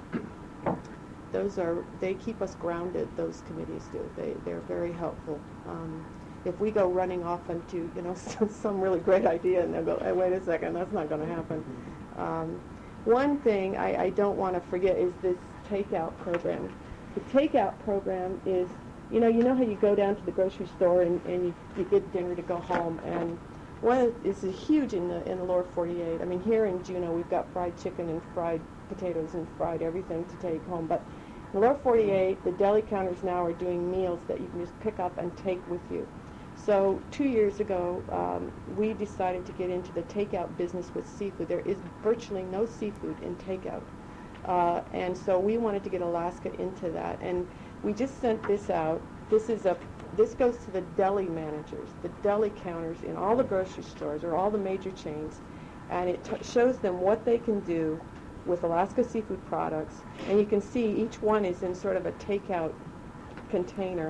Those are, they keep us grounded, those committees do. They, they're very helpful. Um, if we go running off into, you know, some, some really great idea, and they'll go, hey, wait a second, that's not going to happen. Um, one thing I, I don't want to forget is this takeout program. The takeout program is, you know, you know how you go down to the grocery store and, and you, you get dinner to go home, and one of, this is huge in the in the lower forty-eight. I mean, here in Juneau, we've got fried chicken and fried potatoes and fried everything to take home. But in the lower forty-eight, the deli counters now are doing meals that you can just pick up and take with you. So two years ago, um, we decided to get into the takeout business with seafood. There is virtually no seafood in takeout. Uh, and so we wanted to get Alaska into that. And we just sent this out. This is a This goes to the deli managers, the deli counters in all the grocery stores or all the major chains, and it t- shows them what they can do with Alaska seafood products. And you can see each one is in sort of a takeout container.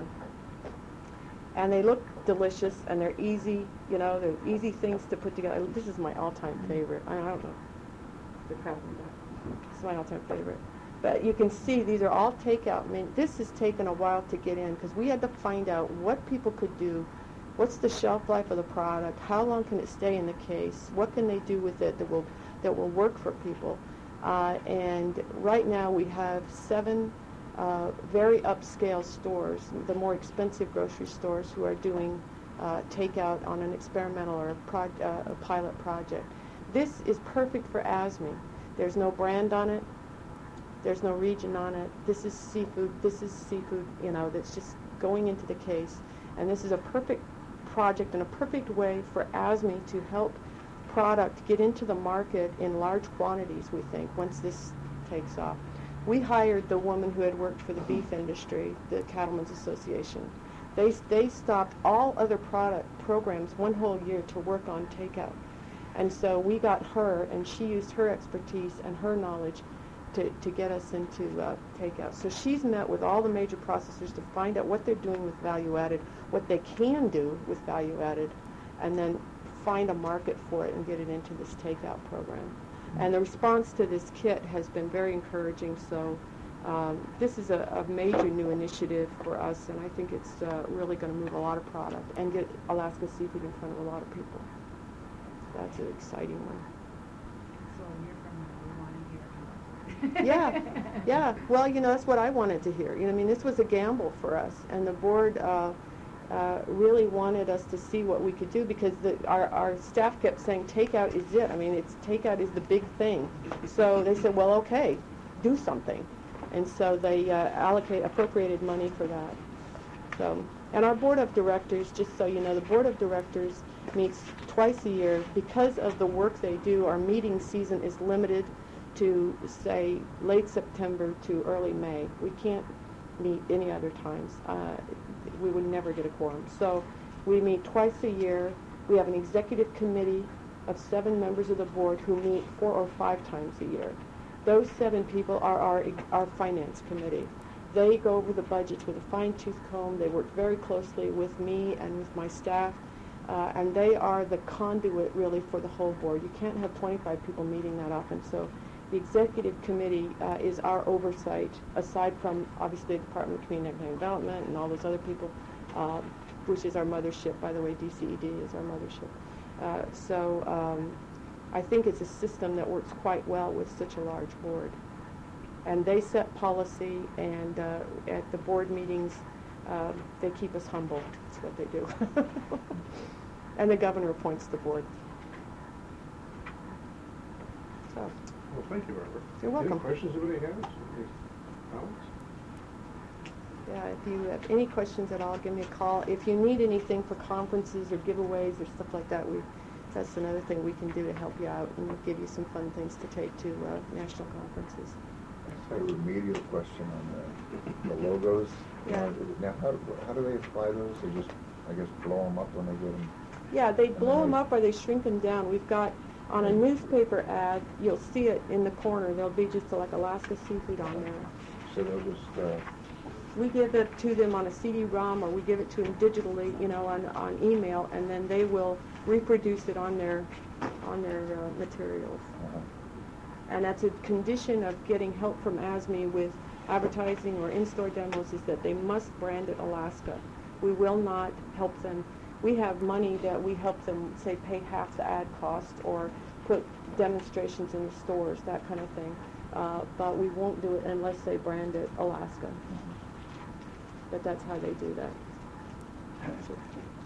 And they look delicious, and they're easy, you know, they're easy things to put together. This is my all-time favorite. I don't know. The crab one back. This is my all-time favorite. But you can see these are all takeout. I mean, this has taken a while to get in because we had to find out what people could do, what's the shelf life of the product, how long can it stay in the case, what can they do with it that will that will work for people. Uh, and right now we have seven uh, very upscale stores, the more expensive grocery stores, who are doing uh, takeout on an experimental or a, pro- uh, a pilot project. This is perfect for A S M E. There's no brand on it. There's no region on it. This is seafood. This is seafood, you know, that's just going into the case. And this is a perfect project and a perfect way for A S M E to help product get into the market in large quantities, we think, once this takes off. We hired the woman who had worked for the beef industry, the Cattlemen's Association, They, they stopped all other product programs one whole year to work on takeout. And so we got her, and she used her expertise and her knowledge to, to get us into uh, takeout. So she's met with all the major processors to find out what they're doing with value added, what they can do with value added, and then find a market for it and get it into this takeout program. And the response to this kit has been very encouraging. So um, this is a, a major new initiative for us, and I think it's uh, really going to move a lot of product and get Alaska Seafood in front of a lot of people. That's an exciting one. So a year from now, we want to hear. Yeah, yeah. Well, you know, that's what I wanted to hear. You know, I mean, this was a gamble for us, and the board uh, uh, really wanted us to see what we could do, because the, our, our staff kept saying takeout is it. I mean, it's takeout is the big thing. So they said, well, okay, do something, and so they uh, allocate appropriated money for that. So, and our board of directors, just so you know, the board of directors meets twice a year. Because of the work they do, our meeting season is limited to, say, late September to early May. We can't meet any other times. Uh, we would never get a quorum. So we meet twice a year. We have an executive committee of seven members of the board who meet four or five times a year. Those seven people are our, our finance committee. They go over the budgets with a fine-tooth comb. They work very closely with me and with my staff. Uh, and they are the conduit, really, for the whole board. You can't have twenty-five people meeting that often. So the executive committee uh, is our oversight, aside from, obviously, the Department of Community and Economic Development and all those other people, uh, which is our mothership, by the way. D C E D is our mothership. Uh, so um, I think it's a system that works quite well with such a large board. And they set policy, and uh, at the board meetings, uh, they keep us humble. That's what they do. And the governor appoints the board. So, Well, thank you, Barbara. You're welcome. Any questions anybody has? Any comments? yeah, if you have any questions at all, give me a call. If you need anything for conferences or giveaways or stuff like that, we that's another thing we can do to help you out and give you some fun things to take to uh, national conferences. I have a remedial question on the, the logos. Yeah. Uh, Now, how, do- how do they apply those? They just, I guess, blow them up when they get them? Yeah, they And blow then them they- up or they shrink them down. We've got, on a newspaper ad, you'll see it in the corner. There'll be just like Alaska Seafood on there. So they'll just, uh, We give it to them on a C D ROM, or we give it to them digitally, you know, on, on email, and then they will reproduce it on their, on their uh, materials. uh And that's a condition of getting help from A S M E with advertising or in-store demos, is that they must brand it Alaska. We will not help them. We have money that we help them, say, pay half the ad cost or put demonstrations in the stores, that kind of thing. Uh, but we won't do it unless they brand it Alaska. But that's how they do that. So,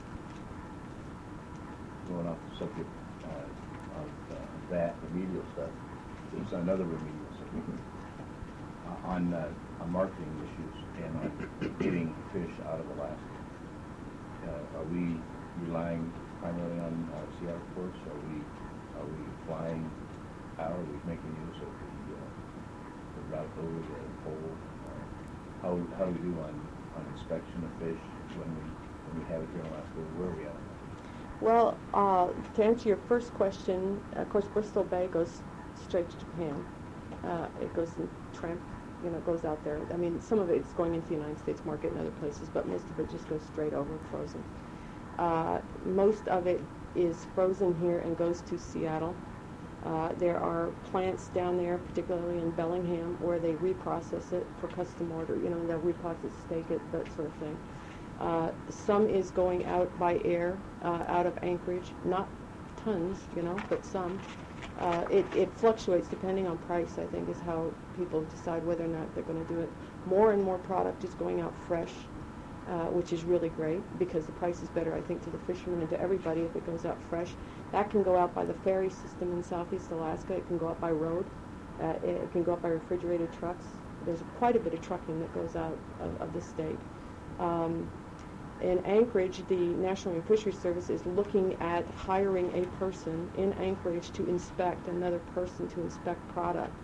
Going off the subject uh, of uh, that remedial stuff, there's another remedial subject uh, on uh, on marketing issues and on getting fish out of Alaska. Uh, are we relying primarily on uh, Seattle ports? Are we are we flying out? Are we making use of the, uh, the route over the pole? Uh, how how do we do on, on inspection of fish when we when we have it here in Alaska? Where are we at? Well, uh, to answer your first question, of course, Bristol Bay goes straight to Japan. Uh, it goes in tramp, you know, goes out there. I mean, some of it's going into the United States market and other places, but most of it just goes straight over frozen. Uh, most of it is frozen here and goes to Seattle. Uh, there are plants down there, particularly in Bellingham, where they reprocess it for custom order. You know, they'll reprocess, steak it, that sort of thing. Uh, some is going out by air, uh, out of Anchorage, not tons, you know, but some. Uh, it, it fluctuates depending on price, I think, is how people decide whether or not they're going to do it. More and more product is going out fresh, uh, which is really great, because the price is better, I think, to the fishermen and to everybody if it goes out fresh. That can go out by the ferry system in Southeast Alaska. It can go out by road. Uh, it, it can go out by refrigerated trucks. There's quite a bit of trucking that goes out of, of the state. Um, In Anchorage, the National Marine Fisheries Service is looking at hiring a person in Anchorage to inspect, another person to inspect product.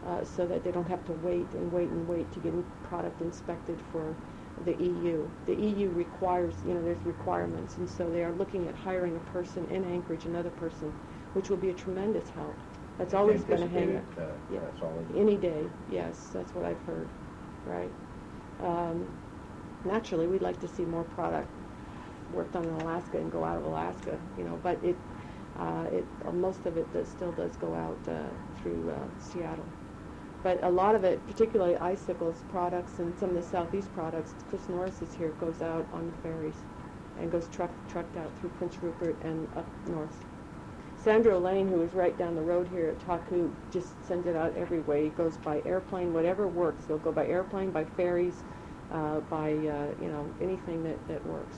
uh, so that they don't have to wait and wait and wait to get product inspected for the E U. The E U requires, you know, there's requirements, and so they are looking at hiring a person in Anchorage, another person, which will be a tremendous help. That's always been a hang up. Anticipated, uh, Yeah. that's all it is. Any day, yes, that's what I've heard, right? Um, naturally, we'd like to see more product worked on in Alaska and go out of Alaska, you know, but it, uh, it uh, most of it does, still does go out uh, through uh, Seattle. But a lot of it, particularly Icicle's products and some of the Southeast products, Chris Norris is here, goes out on the ferries and goes truck, trucked out through Prince Rupert and up north. Sandro Lane, who is right down the road here at Taku, just sends it out every way. It goes by airplane, whatever works. They'll go by airplane, by ferries, uh, by, uh, you know, anything that, that works.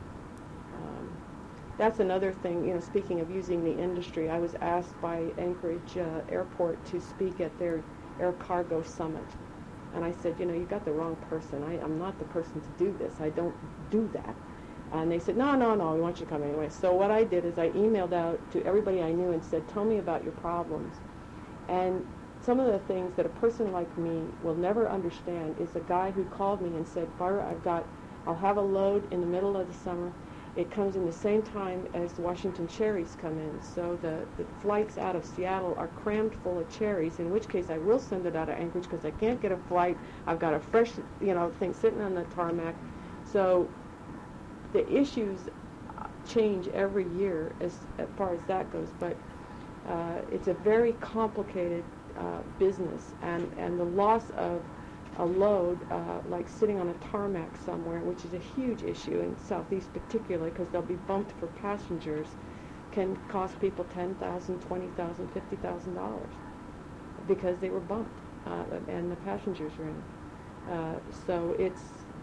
Um, that's another thing, you know, speaking of using the industry, I was asked by Anchorage uh, Airport to speak at their Air Cargo Summit. And I said, you know, you got the wrong person. I, I'm not the person to do this. I don't do that. And they said, no, no, no, we want you to come anyway. So what I did is I emailed out to everybody I knew and said, tell me about your problems. And some of the things that a person like me will never understand is a guy who called me and said, Barbara, I've got, I'll have a load in the middle of the summer. It comes in the same time as the Washington cherries come in. So the, the flights out of Seattle are crammed full of cherries, in which case I will send it out of Anchorage because I can't get a flight. I've got a fresh, you know, thing sitting on the tarmac. So the issues change every year as, as far as that goes, but uh, it's a very complicated uh, business, and, and the loss of a load, uh, like sitting on a tarmac somewhere, which is a huge issue in Southeast particularly because they'll be bumped for passengers, can cost people ten thousand dollars, twenty thousand dollars, fifty thousand dollars because they were bumped uh, and the passengers were in. Uh, so it's,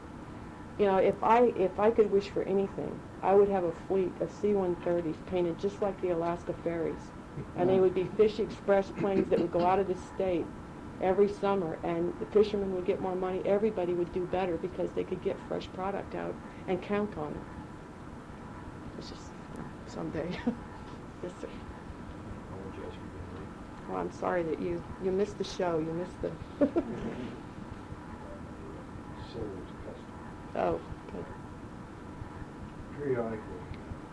you know, if I if I could wish for anything, I would have a fleet of C one thirties painted just like the Alaska ferries, and they would be Fish Express planes that would go out of the state every summer, and the fishermen would get more money. Everybody would do better because they could get fresh product out and count on it. It's just someday. Yes, sir. Well, I'm sorry that you you missed the show. You missed the. Oh, good. Periodically,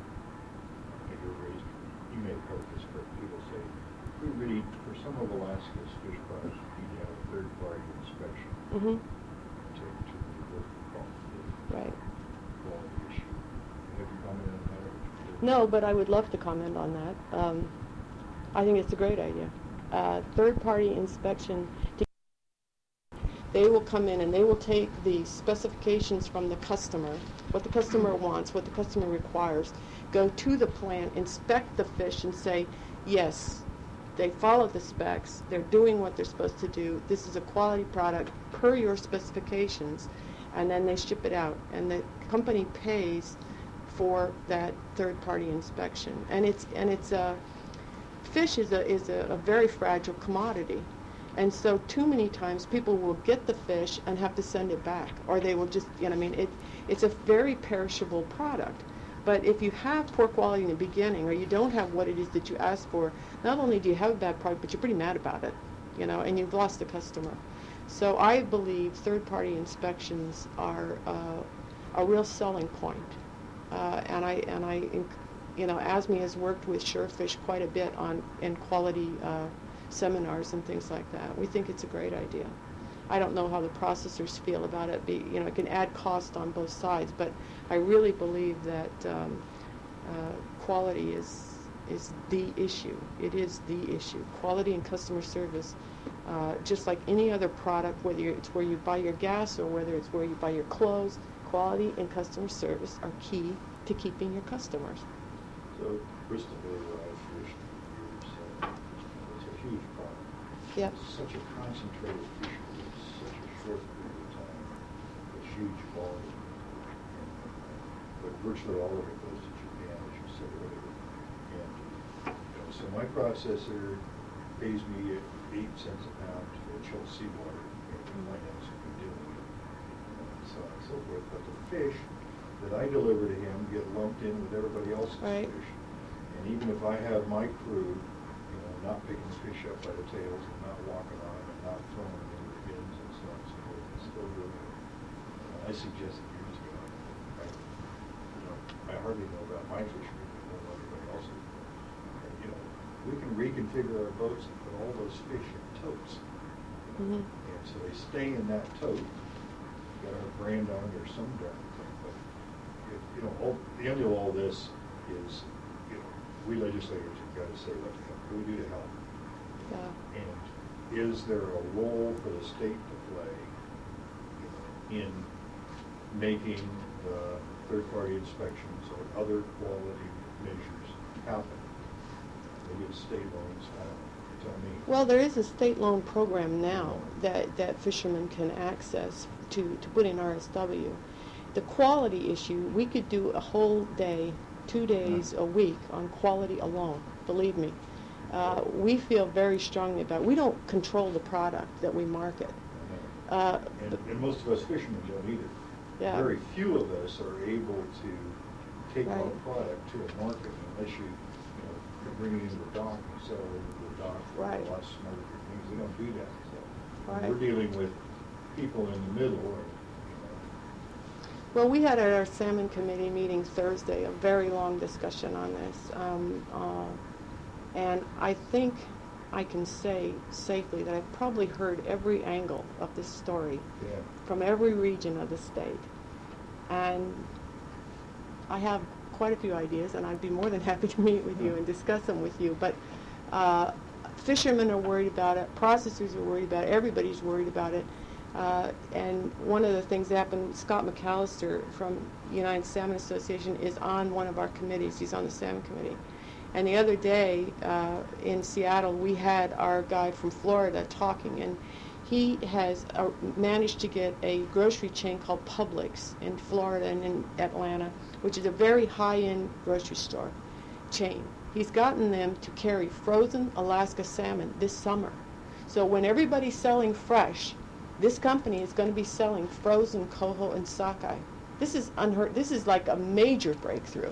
maybe raised, you may have heard this, but people say, we really, for some of Alaska's fish products, we need to have a third-party inspection Mm-hmm. to, to look at the Right. quality issue. Have you commented on that? No, but I would love to comment on that. Um, I think it's a great idea. Uh, third-party inspection. To They will come in and they will take the specifications from the customer, what the customer wants, what the customer requires, go to the plant, inspect the fish and say, yes, they follow the specs, they're doing what they're supposed to do, this is a quality product per your specifications, and then they ship it out. And the company pays for that third-party inspection. And it's, and it's a, fish is a, is a, a very fragile commodity. And so too many times people will get the fish and have to send it back, or they will just, you know, I mean, it, it's a very perishable product. But if you have poor quality in the beginning, or you don't have what it is that you asked for, not only do you have a bad product, but you're pretty mad about it, you know, and you've lost the customer. So I believe third-party inspections are uh, a real selling point. Uh, and I, and I, you know, A S M E has worked with Surefish quite a bit on in quality uh, seminars and things like that. We think it's a great idea. I don't know how the processors feel about it. Be, you know, it can add cost on both sides, but I really believe that um, uh, quality is is the issue. It is the issue. Quality and customer service, uh, just like any other product, whether you're, it's where you buy your gas or whether it's where you buy your clothes, quality and customer service are key to keeping your customers. So Bristol Bay, where I fished for years, uh, it's a huge problem. Yep. It's such a concentrated fishery, it's such a short period of time, a huge volume. And, uh, but virtually all of it goes to Japan, as you said earlier. And you know, so my processor pays me eight cents a pound for chilled seawater, and my has a good deal with it, and so on and so forth. But the fish that I deliver to him get lumped in with everybody else's Right. fish. And even if I have my crew, you know, know, not picking the fish up by the tails and not walking on them and not throwing them into the bins and so on and so forth. It's still doing it. Uh, I suggested years ago, I, you know, I hardly know about my fishery, but I know everybody else's. And, you know, we can reconfigure our boats and put all those fish in totes. You know, Mhm. and so they stay in that tote. You got our brand on it or some darn thing. But, it, you know, all, the end of all this is, you know, we legislators have got to say, what the hell can we do to help? Yeah. And is there a role for the state to play, you know, in making the third-party inspections or other quality measures happen? Maybe it's state loans, I don't know, tell me. Well, there is a state loan program now that, that fishermen can access to, to put in R S W. The quality issue, we could do a whole day, two days a week on quality alone, believe me. Uh, we feel very strongly about it. We don't control the product that we market. Uh, And, and most of us fishermen don't either. Yeah. Very few of us are able to take our Right. product to a market unless you, you know, you bring it into the dock and sell it into the dock for Right. a lot smarter things. We don't do that. So Right. we're dealing with people in the middle. Or, Well, we had at our salmon committee meeting Thursday a very long discussion on this. Um, uh, and I think I can say safely that I've probably heard every angle of this story yeah. from every region of the state. And I have quite a few ideas, and I'd be more than happy to meet with you and discuss them with you. But uh, fishermen are worried about it, processors are worried about it, everybody's worried about it. Uh, and one of the things that happened, Scott McAllister from United Salmon Association is on one of our committees. He's on the salmon committee. And the other day uh, in Seattle, we had our guy from Florida talking, and he has uh, managed to get a grocery chain called Publix in Florida and in Atlanta, which is a very high-end grocery store chain. He's gotten them to carry frozen Alaska salmon this summer. So when everybody's selling fresh, this company is going to be selling frozen coho and sockeye. This is unheard. This is like a major breakthrough.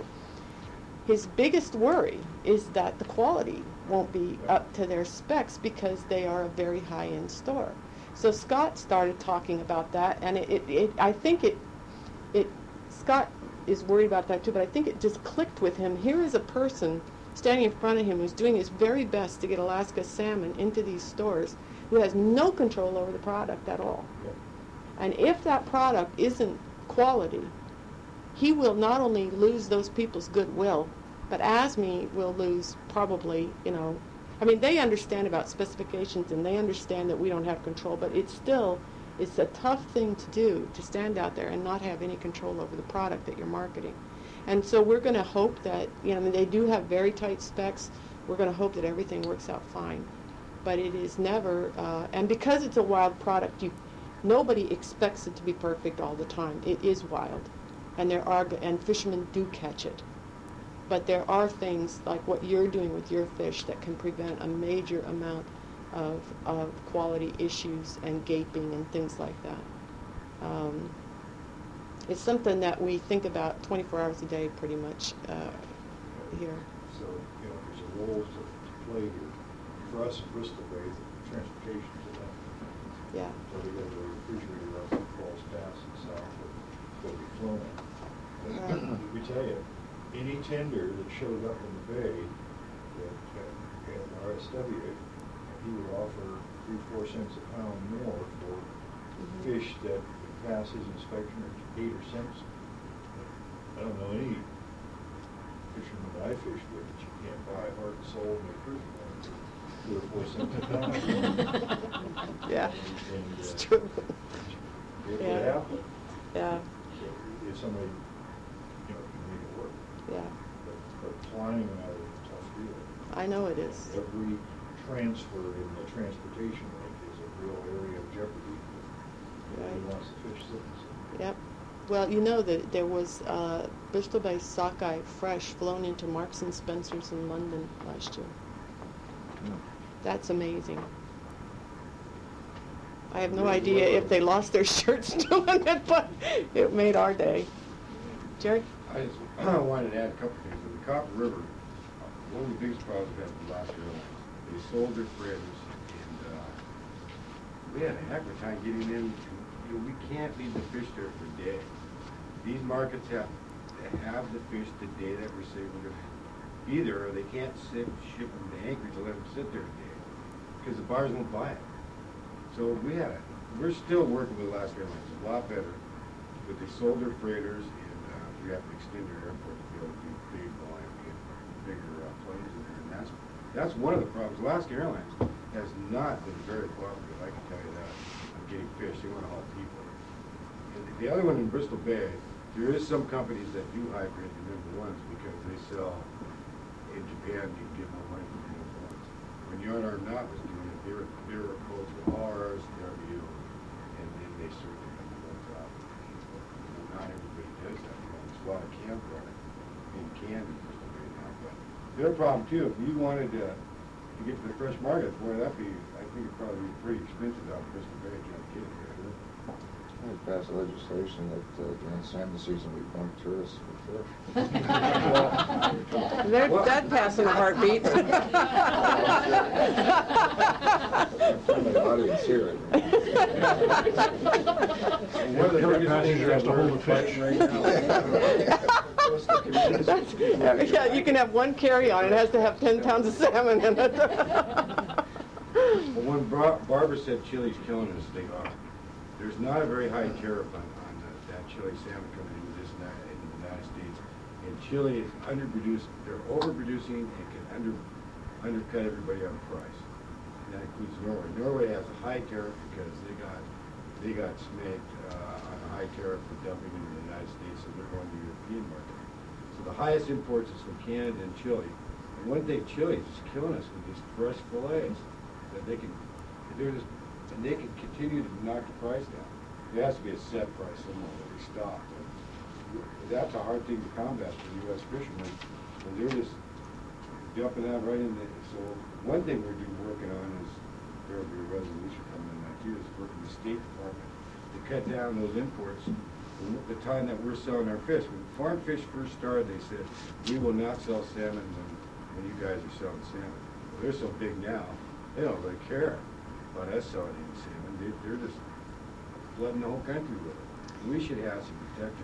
His biggest worry is that the quality won't be up to their specs because they are a very high-end store. So Scott started talking about that, and it, it, it I think it, it, Scott is worried about that too, but I think it just clicked with him. Here is a person standing in front of him who's doing his very best to get Alaska salmon into these stores, who has no control over the product at all. Yeah. And if that product isn't quality, he will not only lose those people's goodwill, but A S M E will lose probably, you know, I mean, they understand about specifications and they understand that we don't have control, but it's still, it's a tough thing to do, to stand out there and not have any control over the product that you're marketing. And so we're going to hope that, you know, I mean, they do have very tight specs. We're going to hope that everything works out fine. But it is never, uh, and because it's a wild product, you, nobody expects it to be perfect all the time. It is wild, and there are, and fishermen do catch it. But there are things like what you're doing with your fish that can prevent a major amount of, of quality issues and gaping and things like that. Um, it's something that we think about twenty-four hours a day, pretty much, uh, here. So, you know, there's a role to, to play here. For us in Bristol Bay, the transportation to that. Yeah. So we got a refrigerator out in Falls Pass and south that will be flown on. Right. We tell you, any tender that showed up in the bay that uh, had R S W, he would offer three, four cents a pound more for Mhm. fish that would pass his inspection at eight or cents. I don't know any fisherman that I fished with that you can't buy heart and soul in a cruising line for three or four cents a pound. Yeah, And, and, it's uh, true. It Yeah. would happen. Yeah, So if somebody, you know, can make it work. yeah. But, but flying them out is a tough deal. I know it is. Every transfer in the transportation link is a real area of jeopardy. Nobody Right. wants the fish sitting. So. Yep. Well, you know that there was uh, Bristol Bay sockeye fresh flown into Marks and Spencer's in London last year. That's amazing. I have no idea if they lost their shirts doing it, but it made our day. Jerry? I just wanted to add a couple things. In the Copper River, one of the biggest problems we had was last year, They sold their fritters, and uh, we had a heck of a time getting in. You know, we can't leave the fish there for days. These markets have to have the fish the day that we're saying we're going to be there, or they can't sit, ship them to Anchorage and let them sit there a day, because the buyers won't buy it. So we had a, we're still working with Alaska Airlines a lot better, but they sold their freighters, and uh, we have to extend their airport to be able to do big volume, get bigger uh, planes in there, and that's that's one of the problems. Alaska Airlines has not been very cooperative, I can tell you that, on getting fish. They want to haul people. And the other one in Bristol Bay, there is some companies that do hybrid the number ones because they sell in Japan, you get more money from the number ones. When Yarn Arnott was doing it, they were, they were opposed to R S W, and then they served the number ones out. You know, not everybody does that. You know, there's a lot of canned product in canned in Bristol Bay now, but their problem too, if you wanted to, to get to the fresh market, boy, that'd be, I think it'd probably be pretty expensive out in Bristol Bay trying to get it there. We passed legislation that uh, during salmon season we bump tourists for fish. They're dead pass in a heartbeat. From the audience here. One of the biggest passenger has to hold the fish. right now. Yeah, you can have one carry-on. It has to have ten pounds of salmon in it. Well, when Bar- Barbara said Chile's killing us, they are. There's not a very high tariff on, on the, that Chile salmon coming into this na- in the United States. And Chile is underproduced, they're overproducing and can under, undercut everybody on price. And that includes Norway. Norway has a high tariff because they got they got snagged uh, on a high tariff for dumping into the United States, so they're going to the European market. So the highest imports is from Canada and Chile. And one thing Chile is just killing us with these fresh fillets that they can, they're just, and they can continue to knock the price down. There has to be a set price somewhere that they stop. And that's a hard thing to combat for the U S fishermen, and they're just dumping that right in the, so one thing we're doing, working on is, there will be a resolution coming in that too, is working with the State Department to cut down those imports. And the time that we're selling our fish, when farm fish first started, they said, we will not sell salmon when, when you guys are selling salmon. Well, they're so big now, they don't really care about us selling any salmon. They, they're just flooding the whole country with it. And we should have some protection.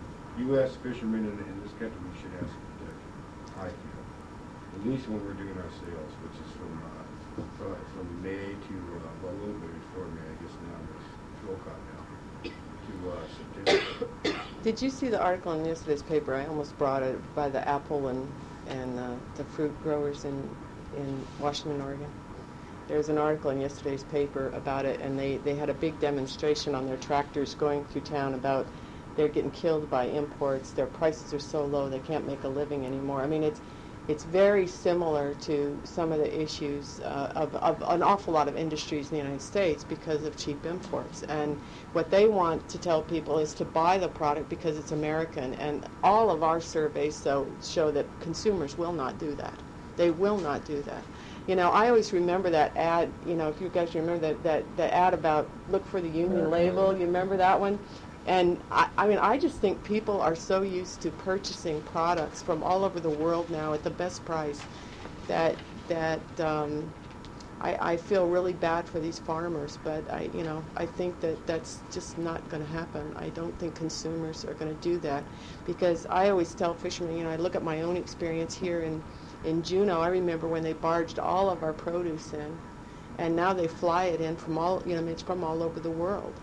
U S fishermen in, in this country, we should have some protection, I feel. At least when we're doing our sales, which is from uh, from, from May to, uh, well, a little bit before May, I guess now, it's full caught now, to uh, September. Did you see the article in yesterday's paper? I almost brought it, by the apple and, and uh, the fruit growers in, in Washington, Oregon. There's an article in yesterday's paper about it, and they, they had a big demonstration on their tractors going through town about they're getting killed by imports, their prices are so low they can't make a living anymore. I mean, it's it's very similar to some of the issues uh, of, of an awful lot of industries in the United States because of cheap imports. And what they want to tell people is to buy the product because it's American, and all of our surveys so, show that consumers will not do that. They will not do that. You know, I always remember that ad, you know, if you guys remember that, that, that ad about look for the union label, you remember that one? And I, I mean, I just think people are so used to purchasing products from all over the world now at the best price that that um, I, I feel really bad for these farmers. But I, you know, I think that that's just not going to happen. I don't think consumers are going to do that because I always tell fishermen, you know, I look at my own experience here in in Juneau. I remember when they barged all of our produce in, and now they fly it in from all, you know, it's from all over the world.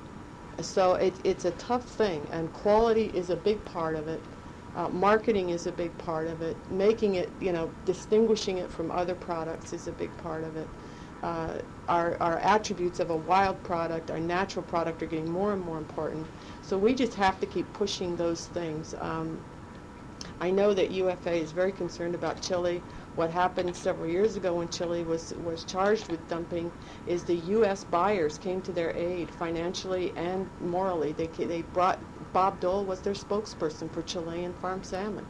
So it, it's a tough thing, and quality is a big part of it. Uh, marketing is a big part of it. Making it, you know, distinguishing it from other products is a big part of it. Uh, our, our attributes of a wild product, our natural product, are getting more and more important. So we just have to keep pushing those things. Um, I know that U F A is very concerned about Chile. What happened several years ago when Chile was, was charged with dumping is the U S buyers came to their aid financially and morally. They, they brought, Bob Dole was their spokesperson for Chilean farm salmon.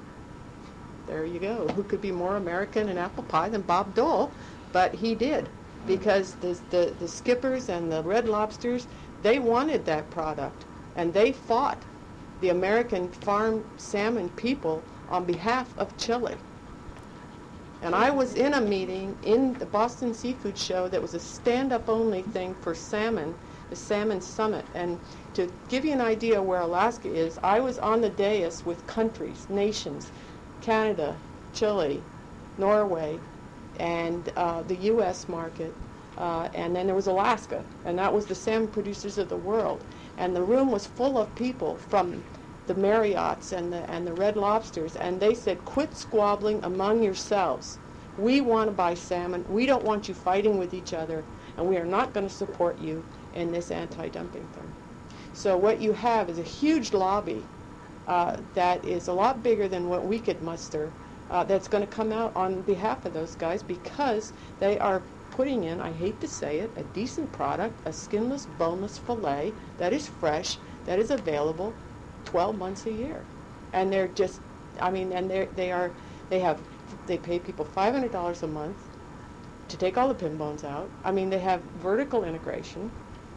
There you go. Who could be more American in apple pie than Bob Dole? But he did, because the, the, the skippers and the Red Lobsters, they wanted that product, and they fought the American farm salmon people on behalf of Chile. And I was in a meeting in the Boston Seafood Show that was a stand-up only thing for salmon, the Salmon Summit. And to give you an idea where Alaska is, I was on the dais with countries, nations, Canada, Chile, Norway, and uh, the U S market, uh, and then there was Alaska, and that was the salmon producers of the world. And the room was full of people from the Marriotts and the and the Red Lobsters, and they said, quit squabbling among yourselves. We want to buy salmon. We don't want you fighting with each other, and we are not going to support you in this anti-dumping thing. So what you have is a huge lobby uh, that is a lot bigger than what we could muster, uh, that's going to come out on behalf of those guys, because they are putting in, I hate to say it, a decent product, a skinless, boneless fillet that is fresh, that is available twelve months a year. And they're just, I mean, and they they are, they have, they pay people five hundred dollars a month to take all the pin bones out. I mean, they have vertical integration.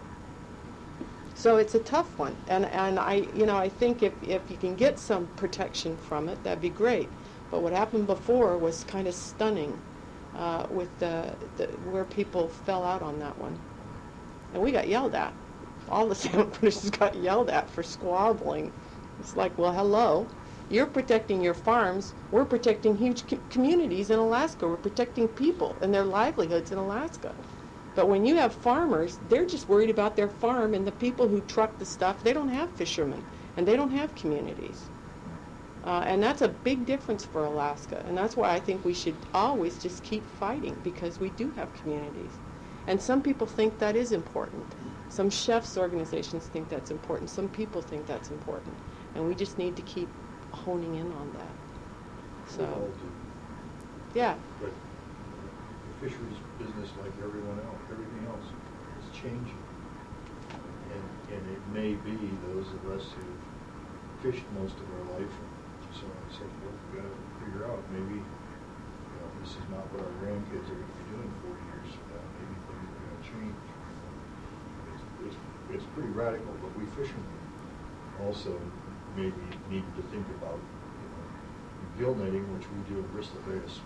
So it's a tough one. And, and I, you know, I think if, if you can get some protection from it, that'd be great. But what happened before was kind of stunning uh, with the, the, where people fell out on that one. And we got yelled at. All the salmon producers got yelled at for squabbling. It's like, well, hello. You're protecting your farms. We're protecting huge co- communities in Alaska. We're protecting people and their livelihoods in Alaska. But when you have farmers, they're just worried about their farm, and the people who truck the stuff, they don't have fishermen, and they don't have communities. Uh, and that's a big difference for Alaska. And that's why I think we should always just keep fighting, because we do have communities. And some people think that is important. Some chefs' organizations think that's important. Some people think that's important. And we just need to keep honing in on that. We all So, do. yeah. But the fisheries business, like everyone else, everything else, is changing. And, and it may be those of us who fished most of our life, and so on and so forth, we've got to figure out, maybe, you know, this is not what our grandkids are going to be doing forty years from now. Maybe things are going to change. It's, it's, it's pretty radical, but we fishermen also maybe need to think about, you know, gill netting, which we do in Bristol Bay ex-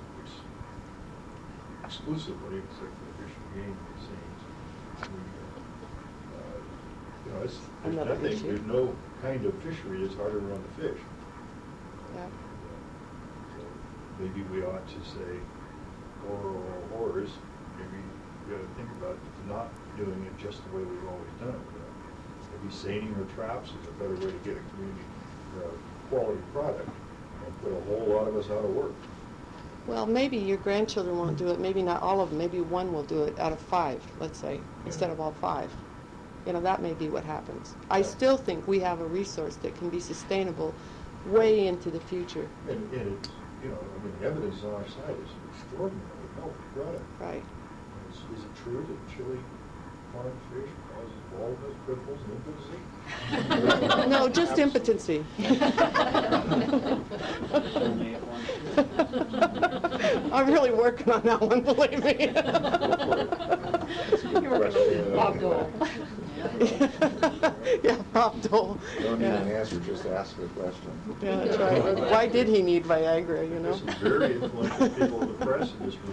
exclusively, except for the fish and game scenes. We, uh, you know, it's, there's Another nothing, issue. there's no kind of fishery that's harder to run the fish. Yeah. So maybe we ought to say, horror or horrors, maybe we ought to think about not doing it just the way we've always done it. You know? Maybe seining or traps is a better way to get a community uh, quality product and put a whole lot of us out of work. Well, maybe your grandchildren won't do it. Maybe not all of them. Maybe one will do it out of five, let's say, Yeah. instead of all five. You know, that may be what happens. I Yeah. still think we have a resource that can be sustainable way into the future. And, and it's, you know, I mean, the evidence on our side is extraordinarily healthy product. Right. Is, is it true that chili farmed fish causes baldness, cripples, and impotency? No, just impotency. Only at once. I'm really working on that one, believe me. You're working with Bob Dole. Yeah, Bob Dole. You don't need Yeah. an answer, just ask the question. Yeah, that's right. Why did he need Viagra, you know? There's some very influential people in the press in this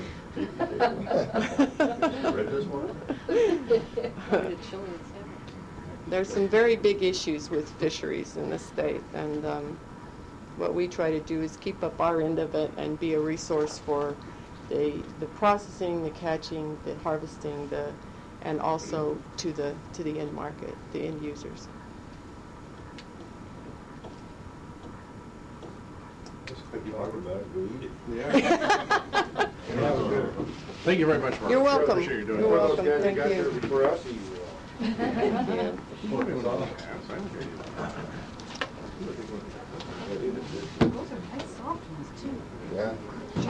room. Read this one? The chili and salmon. There's some very big issues with fisheries in the state, and um, what we try to do is keep up our end of it and be a resource for the the processing, the catching, the harvesting, the and also to the to the end market, the end users. Let's talk about it, go eat it. Yeah. That was good. Thank you very much, Mark. You're Sure welcome. appreciate you doing You're it. One of welcome. those guys that Thank got you. there before us, he will. Thank you. Those are nice soft ones, too. Yeah.